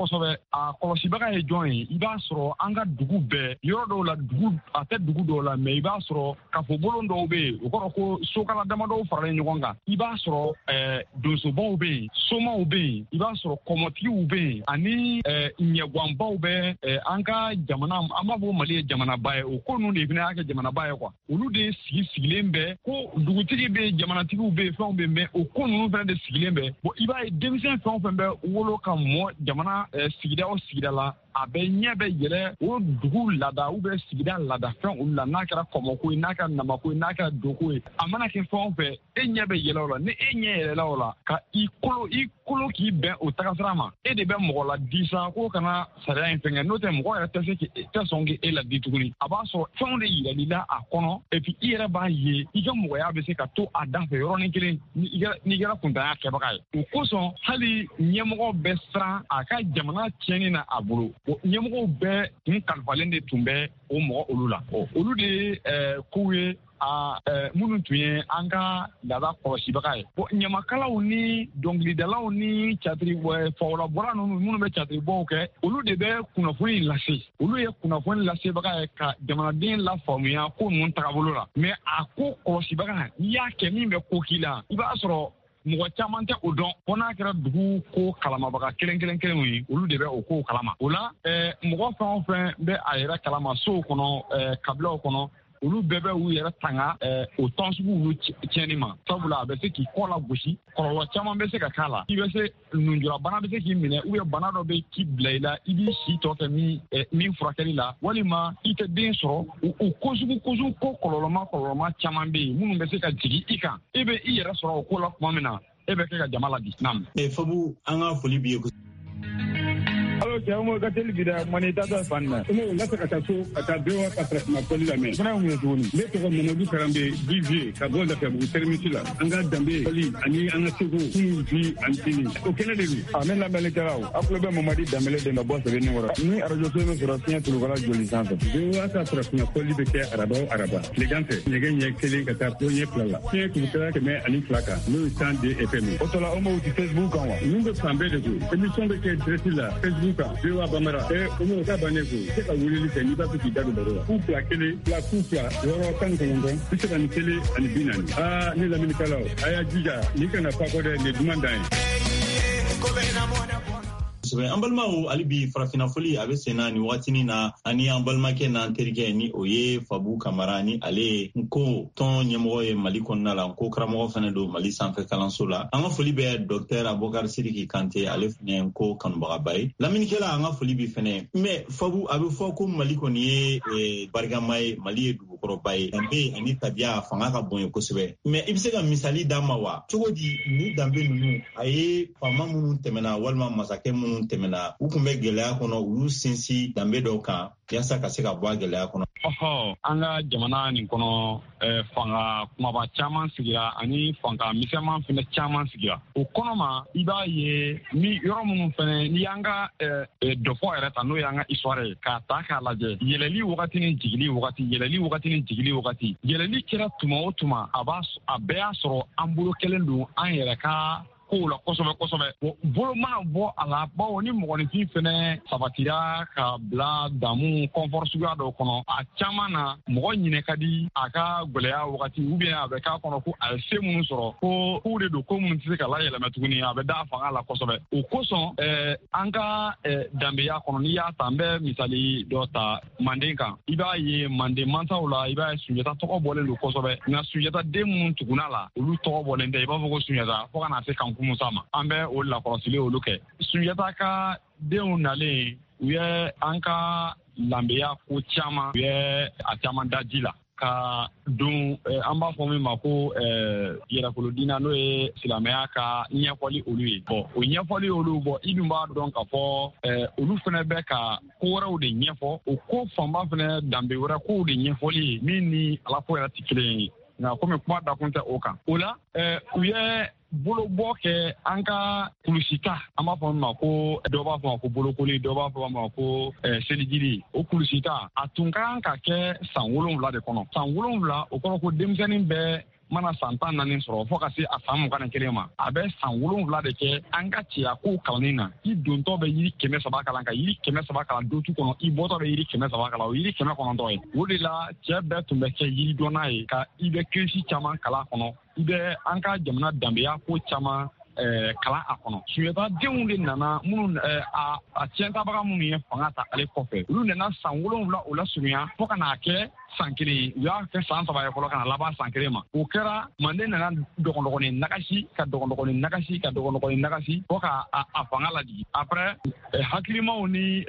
kosɛbɛ a kɔlɔsibaga ye jɔn ye i b'a sɔrɔ an ka dugu bɛɛ yɔrɔ dɔw la dugu a tɛ dugu dɔw la mais i b'a sɔrɔ kafobolon dɔw bɛ yen o kɔrɔ ko sokala damadɔw faralen ɲɔgɔn kan i b'a sɔrɔ ɛɛ donsobaw bɛ yen somaw bɛ yen i b'a sɔrɔ kɔmɔtigiw bɛ yen ani ɛɛ ɲɛgwanbaw bɛ ɛɛ an ka jamana an b'a fɔ Mali ye jamanaba ye o ko ninnu de fana y'a kɛ jamanaba ye quoi olu de sigi sigilen bɛ ko dugutigi bɛ yen jamanatigiw bɛ yen fɛnw bɛ yen mais o ko ninnu fana de sigilen bɛ bon i b'a ye denmisɛn fɛn o fɛn bɛ wolo ka mɔ jamana sigida o sigida la a bɛ ɲɛ bɛ yɛlɛ o dugu laada ou bien sigida laada fɛn olu la n'a kɛra kɔmɔko ye n'a kɛra namako ye n'a kɛra doko ye a mana kɛ fɛn o fɛn e ɲɛ bɛ yɛlɛ o la ni e ɲɛ yɛlɛla o la ka i kolo i kolo k'i bɛn o tagasira ma e de bɛ mɔgɔ la di sa ko kana sariya in fɛngɛ n'o tɛ mɔgɔ yɛrɛ tɛ se k'e tɛ sɔn k'e la di tuguni a b'a sɔrɔ fɛnw de yirali la a kɔnɔ et puis i yɛrɛ b'a ye i ka mɔgɔya bɛ se ka to a dan fɛ yɔrɔnin kelen n'i kɛra kuntanya kɛbaga ye o kosɔn hali ɲɛmɔgɔ bɛ siran a ka jamana tiɲɛni na a bolo ɲɛmɔgɔw bɛɛ kun kalifalen de tun bɛ o mɔgɔ olu la olu de ye kow ye a minnu tun ye an ka laada kɔlɔsibaga ye bon ɲamakalaw ni dɔnkilidalaw ni catiri fawolabɔla ninnu minnu bɛ catiribɔw kɛ olu de bɛ kunnafoni lase olu ye kunnafoni lasebaga ye ka jamanaden lafaamuya ko ninnu tagabolo la mais a ko kɔlɔsibaga n'i y'a kɛ min bɛ ko k'i la i b'a sɔrɔ mɔgɔ caman tɛ o dɔn fo n'a kɛra dugu ko kalamabaga kelen kelen kelenw ye olu de bɛ o ko kalama o la mɔgɔ fɛn o fɛn bɛ a yɛrɛ kalama sow kɔnɔ kabilaw kɔnɔ olu bɛɛ bɛ u yɛrɛ tanga o tɔn sugu olu tiɲɛni ma sabula a bɛ se k'i kɔ la gosi kɔlɔlɔ caman bɛ se ka k'a la i bɛ se nunjura bana bɛ se k'i minɛ ou bien bana dɔ bɛ k'i bila i la i b'i si tɔ kɛ min min furakɛli la walima i tɛ den sɔrɔ o ko sugu ko sugu ko kɔlɔlɔma kɔlɔlɔma caman bɛ yen minnu bɛ se ka jigin i kan e bɛ i yɛrɛ sɔrɔ o ko la tuma min na e bɛ kɛ ka jama ladi naam Fabu an ka foli b'i ye Alo cɛ mo ka teli bida mani tata fan na mo la ka taa so ka taa bewa ka na poli la men fana mun tuguni ne tɔgɔ Mamadu Karambe Didier ka bɔ da Bugu termisi la an ka danbe poli ani an ka sego kun ji an tini o kɛnɛ de bi a ne lamɛnnikɛlaw a kulo bɛ Mamadi Dambele de na bɔ sɛbɛn ni wɔrɔ ni arajo so min sɔrɔ fiɲɛ tulukala joli sanfɛ bewa ka farafina poli bɛ kɛ araba o araba tilegan fɛ nɛgɛ ɲɛ kelen ka taa fo ɲɛ fila la fiɲɛ tulukala kɛmɛ ani fila kan n'o ye tan de F M o tɔla o ma wuti Facebook kan wa ninnu bɛ fan bɛɛ de ko émission bɛ kɛ direct la Facebook Bewa Bamara ɛ o mo ka bannen ko se ka wulili kɛ n'i b'a fɛ k'i da don baro la ku fila kelen fila ku fila wɔɔrɔ tan ni kɔnɔntɔn bi saba ni kelen ani bi naani aa ne lamɛnnikɛlaw a y'a jija n'i kana fa kɔ dɛ nin duman dan ye. An balimaw hali bi farafina foli a bɛ senna ni waatinin na ani an balimakɛ n'an terikɛ ni o ye Fabu Kamara ni ale ko tɔn ɲɛmɔgɔ ye Mali kɔnɔna la ko karamɔgɔ fana don Mali sanfɛ kalanso la an ka foli bɛ Docteur Abubakar Sidiki Kante ale fana ko kanubagaba ye lamɛnnikɛla an ka foli bi fana mais Fabu a bɛ fɔ ko Mali kɔni ye barikama ye Mali ye dugukɔrɔba ye danbe ani tabiya fanga ka bon ye kosɛbɛ mais i bɛ se ka misali d'a ma wa cogo di ni danbe ninnu a ye faama minnu tɛmɛna walima masakɛ minnu tɛmɛna u kun bɛ gɛlɛya kɔnɔ olu sinsin danbe dɔw kan yaasa ka se ka bɔ a gɛlɛya kɔnɔ. Ɔhɔ an ka jamana nin kɔnɔ fanga kumaba caman sigira ani fanga misɛnman fana caman sigira o kɔnɔ ma i b'a ye ni yɔrɔ minnu fana n'i y'an ka dɔfɔ yɛrɛ ta n'o y'an ka histoire ye k'a ta k'a lajɛ yɛlɛli wagati ni jigili wagati yɛlɛli wagati ni jigili wagati yɛlɛli kɛra tuma o tuma a b'a a bɛɛ y'a sɔrɔ an bolo kelen don an yɛrɛ ka kow la kosɛbɛ kosɛbɛ bolo mana bɔ a la bawo ni mɔgɔninfin fɛnɛ sabatira ka bila damu kɔnfɔri suguya dɔw kɔnɔ a caman na mɔgɔ ɲinɛ ka di a ka gwɛlɛya wagati ou bien a bɛ k'a kɔnɔ ko a ye se minnu sɔrɔ ko kow de don ko minnu tɛ se ka layɛlɛmɛ tuguni a bɛ da fanga la kosɛbɛ o kosɔn an ka danbeya kɔnɔ n'i y'a ta an bɛ misali dɔ ta Manden kan i b'a ye Manden mansaw la i b'a ye Sunjata tɔgɔ bɔlen don kosɛbɛ nka Sunjata den minnu tuguna la olu tɔgɔ bɔlen tɛ i b'a fɔ ko Sunjata fo ka na se kan Musa ma an bɛ o lakɔlɔsili olu kɛ Sunjata ka denw nalen u ye an ka danbeya ko caman u ye a caman da ji la ka don an b'a fɔ min ma ko yɛrɛfolodina n'o ye silamɛya ka ɲɛfɔli olu ye bɔn o ɲɛfɔli olu bɔn i dun b'a dɔn k'a fɔ olu fana bɛ ka ko wɛrɛw de ɲɛfɔ o ko fanba fana danbe wɛrɛ kow de ɲɛfɔli ye min ni ala ko yɛrɛ tɛ kelen ye nka komi kuma dakun tɛ o kan o la u ye bolobɔ kɛ an ka kulusita an b'a fɔ min ma ko dɔw b'a fɔ ma ko bolokoli dɔw b'a fɔ ma ko selijiri o kulusita a tun ka kan ka kɛ san wolonwula de kɔnɔ san wolonwula o kɔrɔ ko denmisɛnnin bɛɛ mana san tan naani sɔrɔ fo ka se a san mugan ni kelen ma a bɛ san wolonwula de kɛ an ka cɛya ko kalanni na i dontɔ bɛ yiri kɛmɛ saba kalan ka yiri kɛmɛ saba kalan dotu kɔnɔ i bɔtɔ bɛ yiri kɛmɛ saba kalan o yiri kɛmɛ kɔnɔntɔn ye o de la cɛ bɛɛ tun bɛ kɛ yiri dɔnna ye ka i bɛ kirisi caman kalan kɔnɔ i bɛ an ka jamana danbeya ko caman kalan a kɔnɔ Sunjata denw de nana minnu a a tiɲɛtabaga minnu ye fanga ta ale kɔfɛ olu nana san wolonwula o la surunya fo ka n'a kɛ san kelen u y'a kɛ san saba ye fɔlɔ ka na laban san kelen ma o kɛra Manden nana dɔgɔdɔgɔnin nagasi ka dɔgɔdɔgɔnin nagasi ka dɔgɔdɔgɔnin nagasi fo ka a fanga lajigi après hakilimaw ni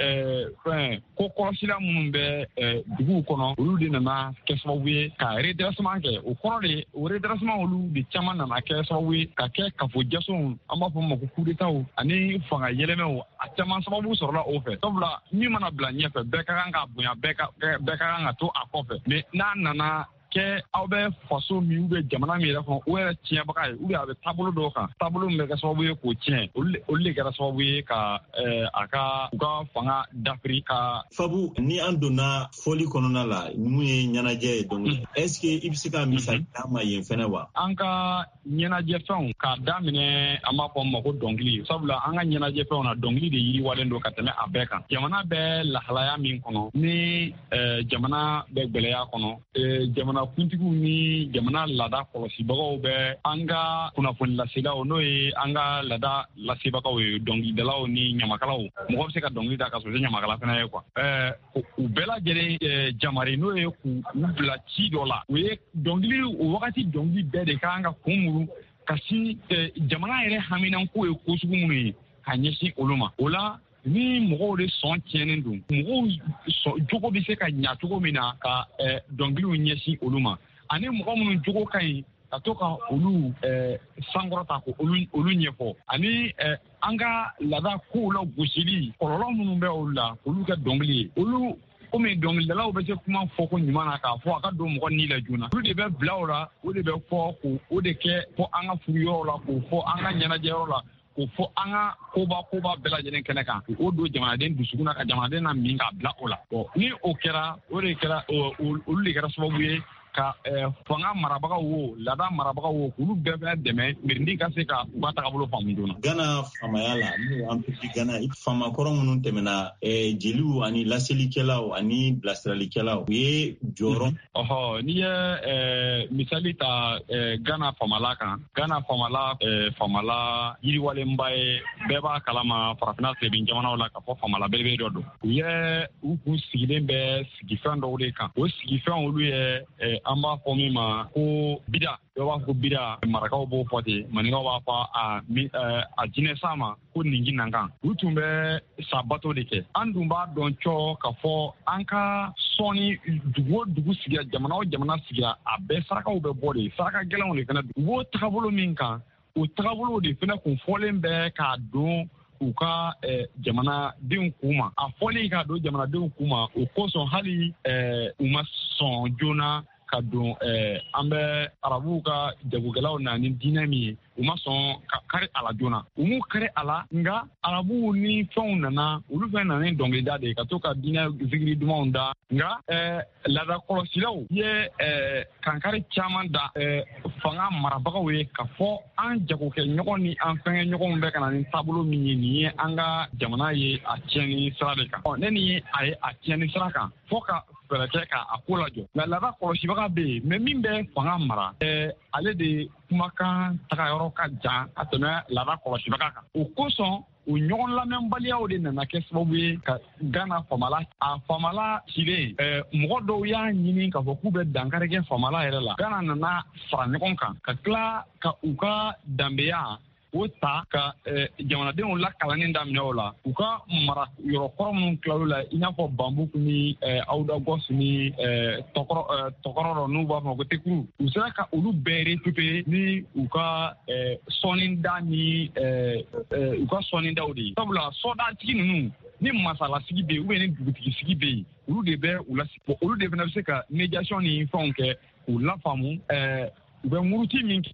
fɛn ko kɔlɔsila minnu bɛ duguw kɔnɔ olu de nana kɛ sababu ye ka redressement kɛ o kɔrɔ de o redressement olu de caman nana kɛ sababu ye ka kɛ kafojɛso an b'a fɔ ma ko coup d'état ani fanga yɛlɛmɛw a caman sababu sɔrɔla o fɛ sabula min mana bila ɲɛfɛ bɛɛ ka kan ka bonya bɛɛ ka bɛɛ ka kan ka to a kɔfɛ mais n'a nana kɛ aw bɛ faso min bɛ jamana min yɛrɛ kɔnɔ o yɛrɛ tiɲɛbaga ye ou bien a bɛ taabolo dɔw kan taabolo min bɛ kɛ sababu ye k'o tiɲɛ olu de kɛra sababu ye ka a ka u ka fanga dafiri ka Fabu ni an donna fɔli kɔnɔna la mun ye ɲɛnajɛ ye donc est-ce que i bɛ se ka misali d'a ma yen fɛnɛ wa an ka ɲɛnajɛ fɛnw k'a daminɛ an b'a fɔ ma ko dɔnkili sabula an ka ɲɛnajɛ fɛnw na dɔnkili de yiriwalen don ka tɛmɛ a bɛɛ kan jamana bɛ lahalaya min kɔnɔ ni jamana bɛ gwɛlɛya kɔnɔ jamana kuntigiw ni jamana laada kɔlɔsibagaw bɛ an ka kunnafoni laselaw n'o ye an ka laada lasebagaw ye dɔnkilidalaw ni ɲamakalaw mɔgɔ bɛ se ka dɔnkili da ka sɔrɔ tɛ ɲamakala fana ye quoi u bɛɛ lajɛlen jamari n'o ye k'u bila ci dɔ la o ye dɔnkili o wagati dɔnkili bɛɛ de kan ka kun muru ka si jamana yɛrɛ haminanko ye ko sugu minnu ye ka ɲɛsin olu ma o la ni mɔgɔw de sɔn tiɲɛnen don mɔgɔw jogo bɛ se ka ɲa cogo min na ka dɔnkiliw ɲɛsin olu ma ani mɔgɔ minnu jogo ka ɲi ka to ka olu sankɔrɔta ko olu ɲɛfɔ ani an ka laada kow la gosili kɔlɔlɔ minnu bɛ olu la olu kɛ dɔnkili ye olu komi dɔnkilidalaw bɛ se kuma fɔ ko ɲuman na k'a fɔ a ka don mɔgɔ ni la joona olu de bɛ bila o la o de bɛ fɔ ko o de kɛ fɔ an ka furu yɔrɔ la k'o fɔ an ka ɲɛnajɛ yɔrɔ la k'o fɔ an ka koba koba bɛɛ lajɛlen kɛnɛ kan o don jamanaden dusukun na ka jamanaden na min k'a bila o la ni o kɛra o de kɛra olu de kɛra sababu ye ka fanga marabagaw wo laada marabagaw wo olu bɛɛ bɛ dɛmɛ mirindi ka se ka u ka tagabolo faamu joona Gana famaya la n'o an piti Gana fama kɔrɔ minnu tɛmɛna jeliw ani laselikɛlaw ani bilasiralikɛlaw u ye jɔyɔrɔ ɔhɔ n'i ye misali ta Gana famala kan Gana famala famala yiriwalenba ye bɛɛ b'a kalama farafinna tilebin jamanaw la ka fɔ famala belebele dɔ don u ye u kun sigilen bɛ sigifɛn dɔw de kan o sigifɛn olu ye an b'a fɔ min ma ko bida dɔw b'a fɔ bida marakaw b'o fɔ ten maninkaw b'a fɔ a a jinɛ sa ma ko ninji nankan u tun bɛ sa bato de kɛ an dun b'a dɔn cɔ ka fɔ an ka sɔɔni dugu o dugu sigira jamana o jamana sigira a bɛɛ sarakaw bɛ bɔ de saraka gɛlɛnw de fana u b'o tagabolo min kan o tagabolo de fana kun fɔlen bɛ k'a don u ka jamanadenw k'u ma a fɔlen k'a don jamanadenw k'u ma o kosɔn hali u ma sɔn joona ka don an bɛ arabuw ka jagokɛlaw na ni diinɛ min ye u ma sɔn ka kari a la joona u m'u kari a la nka arabuw ni fɛnw nana olu fɛn nana ni dɔnkilida de ye ka to ka diinɛ zikiri dumanw da nka laada kɔlɔsilaw ye kankari caman da fanga marabagaw ye ka fɔ an jagokɛ ɲɔgɔn ni an fɛnkɛ ɲɔgɔnw bɛ ka na ni taabolo min ye nin ye an ka jamana ye a tiɲɛni sira de kan ne ni a ye a tiɲɛni sira kan fɔ ka fɛɛrɛ kɛ k'a ko lajɔ nka laada kɔlɔsibaga bɛ yen mɛ min bɛ fanga mara ale de kumakan tagayɔrɔ ka jan ka tɛmɛ laada kɔlɔsibaga kan o kosɔn o ɲɔgɔn lamɛnbaliyaw de nana kɛ sababu ye ka Gana famala a famala cilen mɔgɔ dɔw y'a ɲini k'a fɔ k'u bɛ dankari kɛ famala yɛrɛ la Gana nana fara ɲɔgɔn kan ka tila ka u ka danbeya o ta ka jamanadenw lakalanni daminɛ o la u ka mara yɔrɔ kɔrɔ minnu tilal'o la i n'a fɔ Bambuku ni Awudagɔs ni Tɔkɔrɔ n'u b'a fɔ ko Tekuru u sera ka olu bɛɛ récupérer ni u ka sɔnida ni u ka sɔnidaw de ye sabula sɔdatigi ninnu ni masalasigi bɛ yen ou bien ni dugutigisigi bɛ yen olu de bɛ u lasigi olu de fana bɛ se ka médiation ni fɛnw kɛ k'u lafaamu u bɛ muruti min kɛ an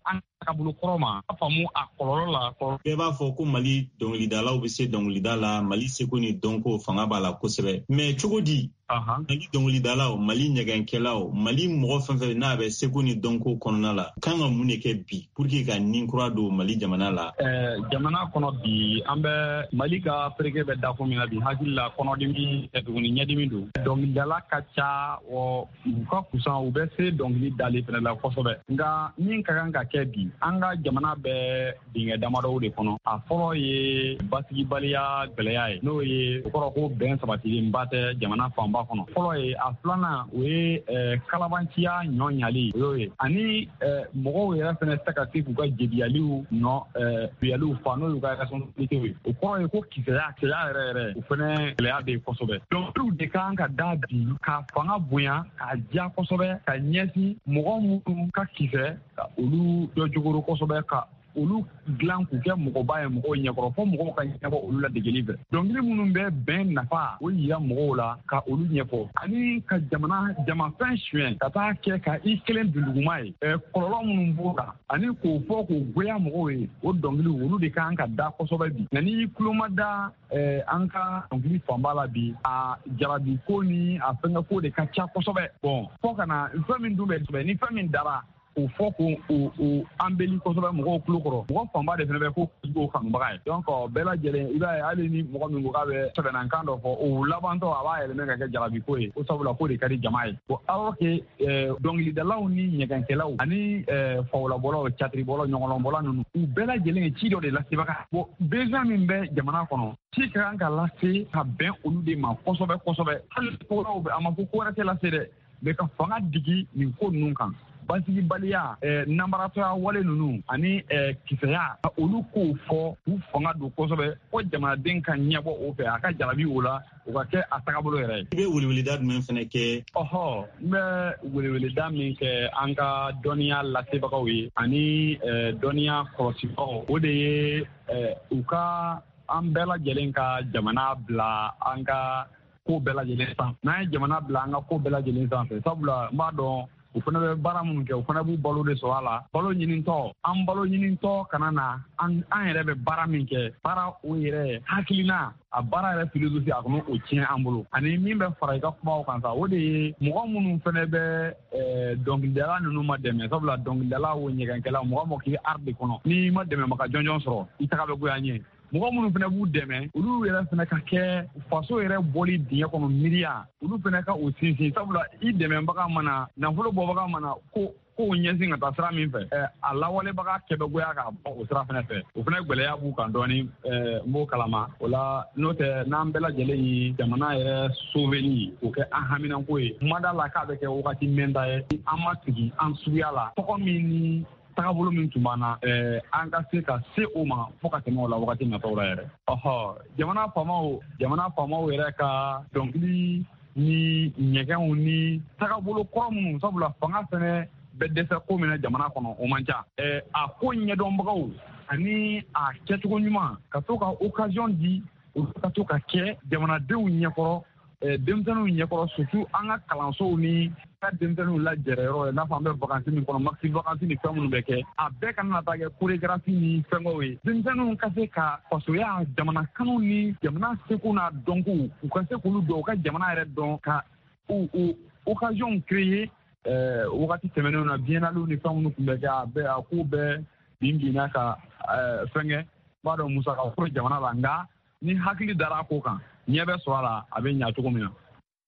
tagabolo kɔrɔ ma a faamu a kɔlɔlɔ la bɛɛ b'a fɔ ko Mali dɔnkilidalaw bɛ se dɔnkilida la Mali seko ni dɔnko fanga b'a la kosɛbɛ mais cogo di Mali dɔnkilidalaw Mali ɲɛgɛnkɛlaw Mali mɔgɔ fɛn fɛn n'a bɛ seko ni dɔnko kɔnɔna la kan ka mun de kɛ bi pour que ka nin kura don Mali jamana la ɛɛ jamana kɔnɔ bi an bɛ Mali ka pereke bɛ da ko min na bi hakili la kɔnɔdimi tuguni ɲɛdimi don dɔnkilidala ka ca wa u ka kusan u bɛ se dɔnkili dali fɛnɛ la kosɛbɛ nka min ka kan ka kɛ bi an ka jamana bɛ dingɛ damadɔw de kɔnɔ a fɔlɔ ye basigibaliya gɛlɛya ye n'o ye o kɔrɔ ko bɛn sabatilenba tɛ jamana fanba kɔnɔ fɔlɔ ye a filanan o ye kalabanciya ɲɔ ɲali o y'o ye ani mɔgɔw yɛrɛ fɛnɛ tɛ ka se k'u ka jebiyaliw nɔ biyaliw fa n'o y'u ka responsabilité ye o kɔrɔ ye ko kisɛya kisɛya yɛrɛ yɛrɛ o fɛnɛ gɛlɛya bɛ yen kosɛbɛ donc olu de kan ka da bi ka fanga bonya ka diya kosɛbɛ ka ɲɛsin mɔgɔ minnu ka kisɛ ka olu dɔ jogoro kosɛbɛ ka olu dilan k'u kɛ mɔgɔba ye mɔgɔw ɲɛkɔrɔ fo mɔgɔw ka ɲɛbɔ olu la degeli fɛ dɔnkili minnu bɛ bɛn nafa o yira mɔgɔw la ka olu ɲɛfɔ ani ka jamana jamafɛn suɲɛ ka taa kɛ ka i kelen dunduguma ye kɔlɔlɔ minnu b'o la ani k'o fɔ k'o goya mɔgɔw ye o dɔnkili olu de kan ka da kosɛbɛ bi nka n'i tulo ma da an ka dɔnkili fanba la bi a jarabi ko ni a fɛnkɛ ko de ka ca kosɛbɛ bɔn fɔ ka na fɛn min dun bɛ sɛbɛ ni fɛn min dara o fɔ ko o anbeli kosɛbɛ mɔgɔw tulo kɔrɔ mɔgɔ fanba de fɛnɛ bɛ ko ko kanubaga ye donc bɛɛ lajɛlen i b'a ye hali ni mɔgɔ min ko k'a bɛ sɛbɛnnakan dɔ fɔ o labantɔ a b'a yɛlɛmɛ ka kɛ jarabi ko ye ko sabula ko de ka di jama ye bon alors que dɔnkilidalaw ni ɲɛgɛnkɛlaw ani fawulabɔlaw catiribɔlaw ɲɔgɔnlɔnbɔla ninnu u bɛɛ lajɛlen ye ci dɔ de lasebaga bon besoin min bɛ jamana kɔnɔ ci ka kan ka lase ka bɛn olu de ma kosɛbɛ kosɛbɛ hali kowɛrɛw bɛ a ma ko ko wɛrɛ tɛ lase dɛ mais ka fanga digi nin ko ninnu kan basigibaliya nanbaratɔya wale ninnu ani kisɛya olu k'o fɔ k'u fanga don kosɛbɛ ko jamanaden ka ɲɛbɔ o fɛ a ka jarabi o la o ka kɛ a tagabolo yɛrɛ ye. I bɛ weleweleda jumɛn fɛnɛ kɛ? ɔhɔ n bɛ weleweleda min kɛ an ka dɔnniya lasebagaw ye ani dɔnniya kɔlɔsibagaw o de ye u ka an bɛɛ lajɛlen ka jamana bila an ka ko bɛɛ lajɛlen sanfɛ n'an ye jamana bila an ka ko bɛɛ lajɛlen sanfɛ sabula n b'a dɔn u fana bɛ baara minnu kɛ u fana b'u balo de sɔrɔ a la balo ɲinintɔ an balo ɲinintɔ kana na an yɛrɛ bɛ baara min kɛ baara o yɛrɛ hakilina a baara yɛrɛ philosophie a kɔnɔ o tiɲɛ an bolo ani min bɛ fara i ka kumaw kan sa o de ye mɔgɔ minnu fana bɛ dɔnkilidala ninnu ma dɛmɛ sabula dɔnkilidala o ɲɛgɛnkɛla mɔgɔ mɔgɔ k'i bɛ art de kɔnɔ n'i ma dɛmɛbaga jɔnjɔn sɔrɔ i taga bɛ goya ɲɛ mɔgɔ minnu fana b'u dɛmɛ olu yɛrɛ fana ka kɛ faso yɛrɛ bɔli dingɛ kɔnɔ miiriya olu fana ka o sinsin sabula i dɛmɛbaga mana nafolo bɔbaga mana ko ko ɲɛsin ka taa sira min fɛ a lawalebaga kɛbɛgoya ka bɔ o sira fana fɛ o fana gwɛlɛya b'u kan dɔɔni n b'o kalama o la n'o tɛ n'an bɛɛ lajɛlen ye jamana yɛrɛ sauveli k'o kɛ an haminanko ye kuma da la k'a bɛ kɛ wagati mɛnta ye an ma sigi an suguya la tɔgɔ min ni tagabolo min tun b'an na an ka se ka se o ma fo ka tɛmɛ o la wagati nataw la yɛrɛ ɔhɔ jamana faamaw jamana faamaw yɛrɛ ka dɔnkili ni ɲɛgɛnw ni tagabolo kɔrɔ minnu sabula fanga fɛnɛ bɛ dɛsɛ ko min na jamana kɔnɔ o man ca a ko ɲɛdɔnbagaw ani a kɛcogo ɲuman ka to ka occasion di olu ka to ka kɛ jamanadenw ɲɛkɔrɔ denmisɛnninw ɲɛkɔrɔ surtout an ka kalansow ni ka denmisɛnninw la jɛrɛyɔrɔ ye n'a fɔ an bɛ vacances min kɔnɔ maxi vacances ni fɛn minnu bɛ kɛ a bɛɛ kana na taa kɛ chorégraphie ni fɛngɛw ye denmisɛnninw ka se ka fasoya jamana kanu ni jamana seko n'a dɔnko u ka se k'olu dɔn u ka jamana yɛrɛ dɔn ka u occasion créer wagati tɛmɛnenw na biennalew ni fɛn minnu tun bɛ kɛ a bɛɛ a ko bɛɛ bin binna ka fɛngɛ b'a dɔn musaka fɔlɔ jamana la nka ni hakili dara a ko kan ɲɛ bɛ sɔrɔ a la a bɛ ɲɛ cogo min na.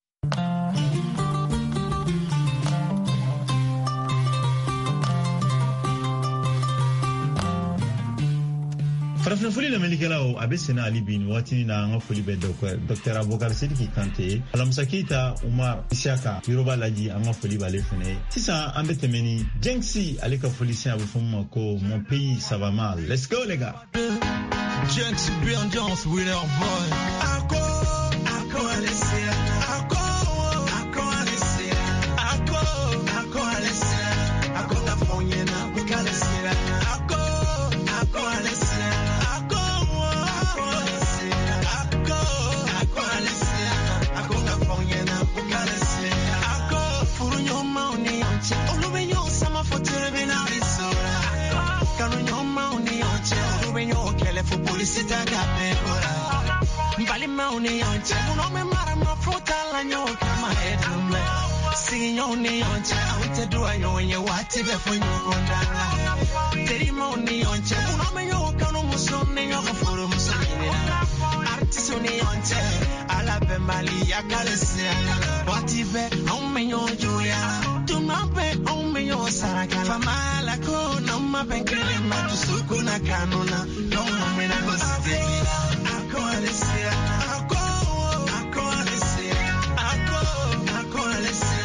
farafin foli lamɛnnikɛlaw a bɛ sɛnɛ hali bi nin waati na an ka foli bɛ Dr Abubakar Sidiki Kante Alamisa Keita Umar Isaka Yoruba Laji an ka foli b'ale fɛnɛ ye sisan an bɛ tɛmɛ ni Jenksi ale ka foli sen a bɛ fɔ min ma ko mon pays ça va mal. Let's go les gars. Jenksi be on dance with our boy. Ako ako alisia ako ako alisia ako ako alisia ako na fonye na bukalisia ako ako alisia ako ako alisia ako ako alisia ako na fonye na bukalisia ako furu nyoma oni onche olubenyo sama fotere benari sora ako Kita kapekora Mbali mauni yonche Uno me mara mafuta la nyoka mahedume Sigi nyoni yonche Aute dua yonye wati befo nyogondanga Teri mauni yonche Uno me nyoka no musone nyoka furu musone Artisoni yonche Ala be mali ya kalese Wati be Ome nyojo ya Tumabe ome nyo sarakala Famala ko Nama benkele matusuku na kanuna Noma mena gosite Ako alese Ako Ako alese Ako Ako alese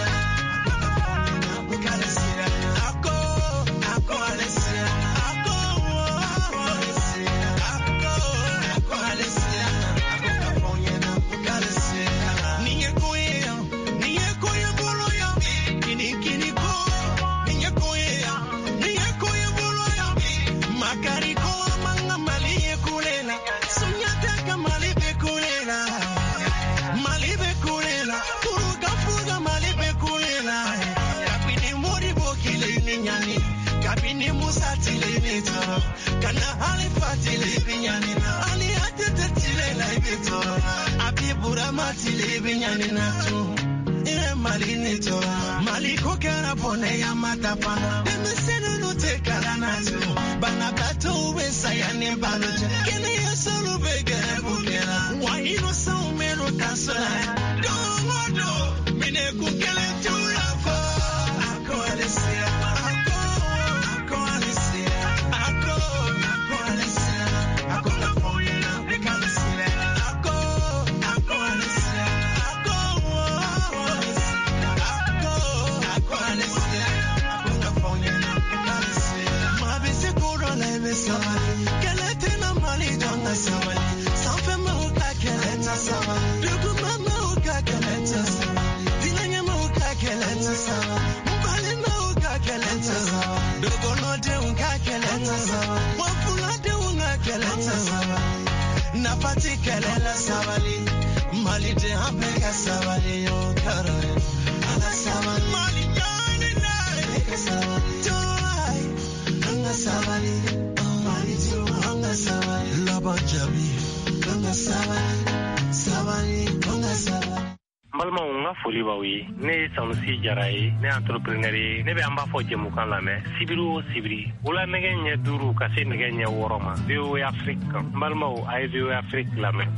Ako alese Ako Ako alese Ako Ako alese Ako Ako alese Ako kaponye na Ako alese Niye kuye Niye kuye bolo ya Kini kini ko Niye kuye Niye kuye bolo ya Makari ko manga mali kulela Sunyata kamali be kulela Mali be kulela Furuga furuga mali be kulela Kapini muri bokile ninyani Kapini musati le netoro Kana hali fati le binyani Ali atete tile la ibetoro Abi burama tile binyani na tu Ire mali netoro Mali kokera pone ya matapana Demesenu nute kala na tu Bana bato we sayane baloje Kene ya solo begere bukera Wa ino sa umero kasana Dongo do Mine kukele tula fo Ako alese Ako Ako alese Ako Ako alese Ako na foye na bekalese Ako Ako alese Ako Ako alese Ako Ako alese Ako na foye na bekalese Mabese kuro lebe sawali Kelete na mali donga sawali Sanfe mauka keleta sawali Dugu mama uka keleta sawali Dinanye mauka keleta sawali Mbali mauka keleta sawali Dugu no de unka keleta sawali Wafula de unka keleta sawali Napati kelela sawali Mali de hapeka sawali yo karare Ala sawali Mali jani nai Eka sawali Toai Anga sawali Mali tu anga sawali Laba jabi Anga sawali Sawali Anga sawali Malma unga foli bawi ne Sanusi Jarai ne entrepreneur ne be amba fo jemu kan la me sibiru sibiri wala nege nya duru ka se nege nya woroma V O A Afrique Malma o ay V O A Afrique la me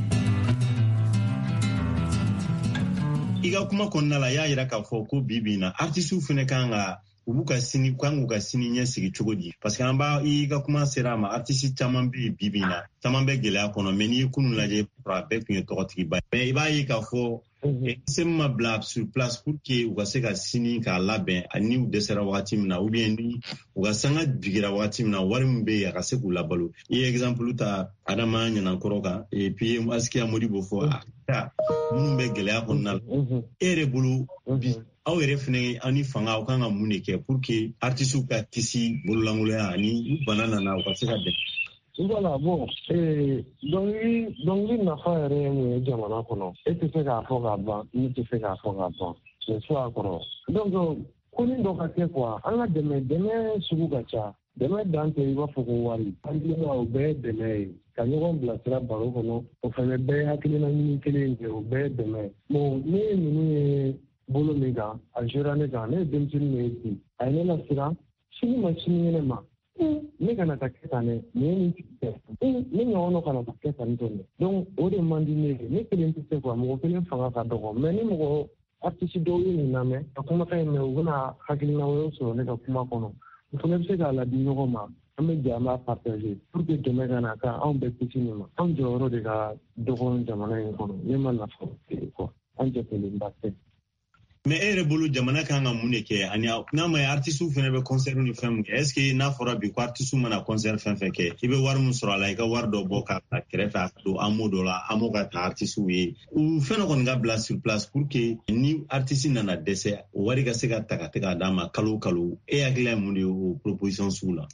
Iga kuma konna la ya yira ka fo ko bibina artistu fene kanga ubuka sini kwangu ka sini nya sigi chogodi parce que amba iga kuma sera ma artistu taman bi bibina taman be gele akono meni kunu laje pra be kunye tokoti ba be iba yi ka fo c'est ma blague sur place pour que ou se ka sini ka labɛn ani u dɛsɛra wagati min na ou bien ni u ka sanga bigira wagati min na wari min bɛ yen a ka se k'u labalo i ye exemple ta Adama Ɲanankɔrɔ kan et puis Askia Modibo fɔ a minnu bɛ gɛlɛya kɔnɔna la e yɛrɛ bolo bi aw yɛrɛ fɛnɛ ani fanga aw kan ka mun de kɛ pour que artistes ka kisi bololankolonya ani bana nana u ka se ka dɛmɛ. Voilà, bon, eh, dongili dongili nafa yɛrɛ ye mun ye jamana kɔnɔ e tɛ se k'a fɔ ka ban ne tɛ se k'a fɔ ka ban c'est ça kɔrɔ donc ko ni dɔ ka kɛ quoi an ka dɛmɛ dɛmɛ sugu ka ca dɛmɛ dan tɛ i b'a fɔ ko wari hakilina o bɛɛ ye dɛmɛ ye ka ɲɔgɔn bilasira baro kɔnɔ o fana bɛɛ ye hakilina ɲini kelen kɛ o bɛɛ ye dɛmɛ ye bon ne ye ninnu ye bolo min kan a zera ne kan ne ye denmisɛnnin de ye bi a ye ne lasiran sini ma sini ɲɛnɛ ma ne kana ta kɛ tan dɛ nin ye nin tigi kɛ ne ɲɔgɔn dɔ kana ta kɛ tan tɔ dɛ donc o de man di ne ye ne kelen tɛ se quoi mɔgɔ kelen fanga ka dɔgɔ mais ni mɔgɔ artiste dɔw ye nin lamɛn ka kumakan in mɛn u bɛna hakilina wɛrɛw sɔrɔ ne ka kuma kɔnɔ o fana bɛ se k'a ladi ɲɔgɔn ma an bɛ jɛ an b'a partager pour que dɛmɛ ka na ka anw bɛɛ kisi nin ma anw jɔyɔrɔ de ka dɔgɔ jamana in kɔnɔ ne ma nafa quoi an jɛtelenba tɛ. Mais e yɛrɛ bolo jamana kan ka mun de kɛ ani n'a ma ye artistes fɛnɛ bɛ concert ni fɛn mun kɛ est ce que n'a fɔra bi ko artistes mana concert fɛn fɛn kɛ i bɛ wari min sɔrɔ a la i ka wari dɔ bɔ ka ta kɛrɛfɛ a don amo dɔ la amo ka ta artistes ye u fɛn dɔ kɔni ka bila sur place pour que ni artiste nana dɛsɛ o wari ka se ka ta ka k'a d'a ma kalo kalo e hakili ye mun de ye o proposition sugu la.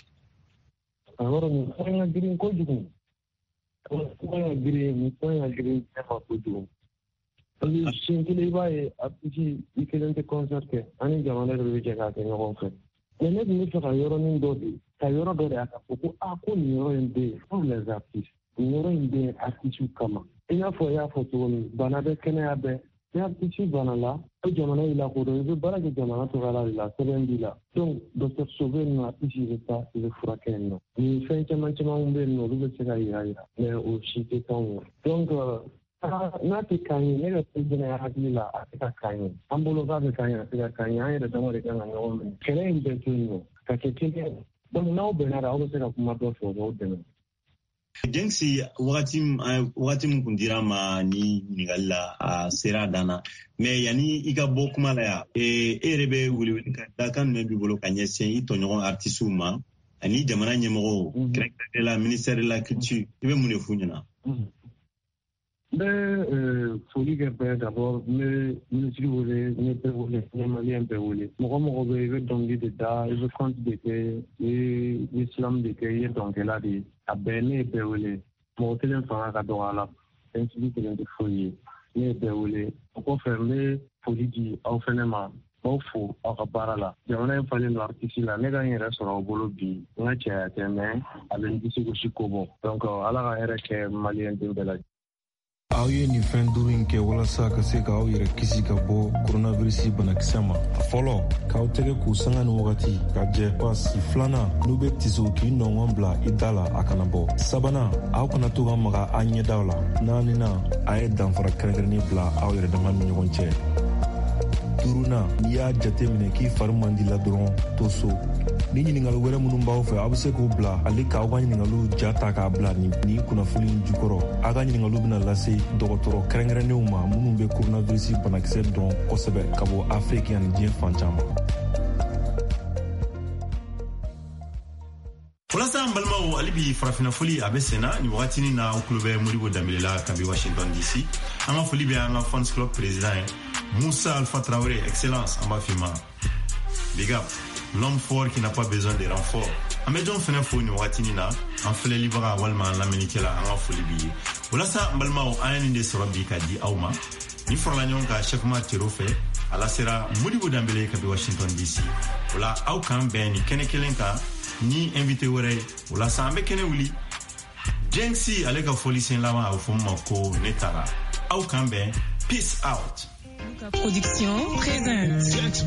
a yɔrɔ nin fɛn ka girin kojugu fɛn ka girin nin fɛn ka girin fɛn ma kojugu. Siɲɛ kelen i b'a ye artiste i kelen tɛ concert kɛ ani jamana de bɛ jɛ k'a kɛ ɲɔgɔn fɛ mais ne tun bɛ fɛ ka yɔrɔnin dɔ de ka yɔrɔ dɔ de a ka fɔ ko a ko nin yɔrɔ in bɛ yen pour les artistes yɔrɔ in bɛ artisiw kama i n'a fɔ i y'a fɔ cogo min bana bɛ kɛnɛya bɛɛ ni artisi bana la o jamana y'i lakodɔn i bɛ baara kɛ jamana tɔgɔla de la sɛbɛn b'i la donc dɔgɔtɔrɔso bɛ yen nɔ artisi bɛ taa i bɛ furakɛ yen nɔ ni fɛn caman caman bɛ yen nɔ olu bɛ se ka yira yira mais o si tɛ k'anw ye donc n'a tɛ k'an ye ne ka président ya hakili la a tɛ ka k'an ye an bolo k'a bɛ k'an ye a tɛ ka k'an ye an yɛrɛ dama de kan ka ɲɔgɔn minɛ kɛlɛ in bɛɛ to yen nɔ ka kɛ kelen donc n'aw bɛnna la aw bɛ se ka kuma dɔ fɛ o b'aw dɛmɛ. Jengsi wagati wagati mun kun dira ma ni ɲininkali la a sera dan na mais yani i ka bɔ kuma la ya e yɛrɛ bɛ wuli wuli ka dakan min b'i bolo ka ɲɛsin i tɔɲɔgɔn artisiw ma ani jamana ɲɛmɔgɔw kɛrɛnkɛrɛnnen la ministère de la culture i bɛ mun de f'u ɲɛna. n bɛ foli kɛ bɛɛ d'abord n bɛ ministre wele n bɛ wele n bɛ maliyɛn bɛɛ wele mɔgɔ mɔgɔ bɛ i bɛ dɔnkili de da i bɛ conte de kɛ i bɛ islam de kɛ i ye dɔnkɛla de ye a bɛɛ ne ye bɛɛ wele mɔgɔ kelen fanga ka dɔgɔ a la fɛn sugu kelen tɛ foyi ye ne ye bɛɛ wele o kɔfɛ n bɛ foli di aw fɛnɛ ma aw fo aw ka baara la jamana in falen don artisi la ne ka n yɛrɛ sɔrɔ aw bolo bi n ka cɛya tɛ mais a bɛ n disi gosi ko bɔ donc ala ka hɛrɛ kɛ maliyɛn den bɛɛ lajɛlen. aw ye nin fɛn duuru in kɛ walasa ka se k'aw yɛrɛ kisi ka bɔ coronavirus banakisɛ ma. A fɔlɔ k'aw tɛgɛ k'u sanga ni wagati ka jɛ pasi. Filanan n'u bɛ tiso k'i nɔngɔn bila i da la a kana bɔ. Sabanan aw kana to ka maga a ɲɛdaw la. Naaninan a ye danfara kɛrɛnkɛrɛnnen bila aw yɛrɛ dama ni ɲɔgɔn cɛ. Duurunan n'i y'a jate minɛ k'i fari man di la dɔrɔn to so. Ni ɲininkali wɛrɛ minnu b'aw fɛ aw bɛ se k'u bila ale k'aw ka ɲininkaliw ja ta k'a bila nin kunnafoni jukɔrɔ. Aw ka ɲininkaliw bɛna lase dɔgɔtɔrɔ kɛrɛnkɛrɛnnenw ma minnu bɛ coronavirus banakisɛ dɔn kosɛbɛ ka bɔ Afiriki ani diɲɛ fan caman. Walasa an balimaw hali bi farafina foli a bɛ senna ni wagatinin na aw tulo bɛ Modibo Dembele la kabi Washington D C. An ka foli bɛ an ka fans club président ye Moussa Alpha Traoré, excellence an b'a f'i ma. Big up, l'homme fort qui n'a pas besoin de renfort. An bɛ jɔn fɛnɛ fo ni wagatinin na an filɛlibaga walima an lamɛnnikɛla an ka foli b'i ye. Walasa an balimaw an ye nin de sɔrɔ bi ka di aw ma. Ni farala ɲɔgɔn kan Cheick Oumar Tero fɛ ala sera Modibo Dembele kabi Washington D C. Ola aw kan bɛn ni kɛnɛ kelen kan ni invité wɛrɛ ye walasa an bɛ kɛnɛ wuli Jengsi ale ka foli sen laban a bɛ fɔ ma ko ne taara aw kan bɛn peace out. Production présente.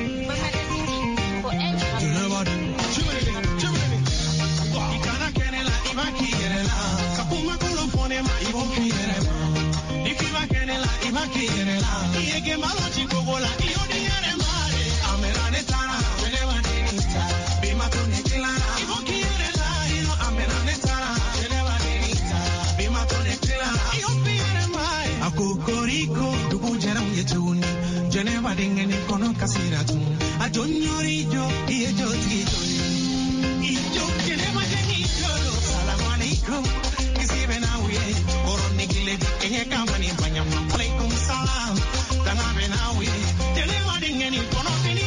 Geneva dingene kono kasira tu a jonyori jo ie jo tito i jo Geneva dengi jo salamu alaikum isibe na uye koroni gile di enye kam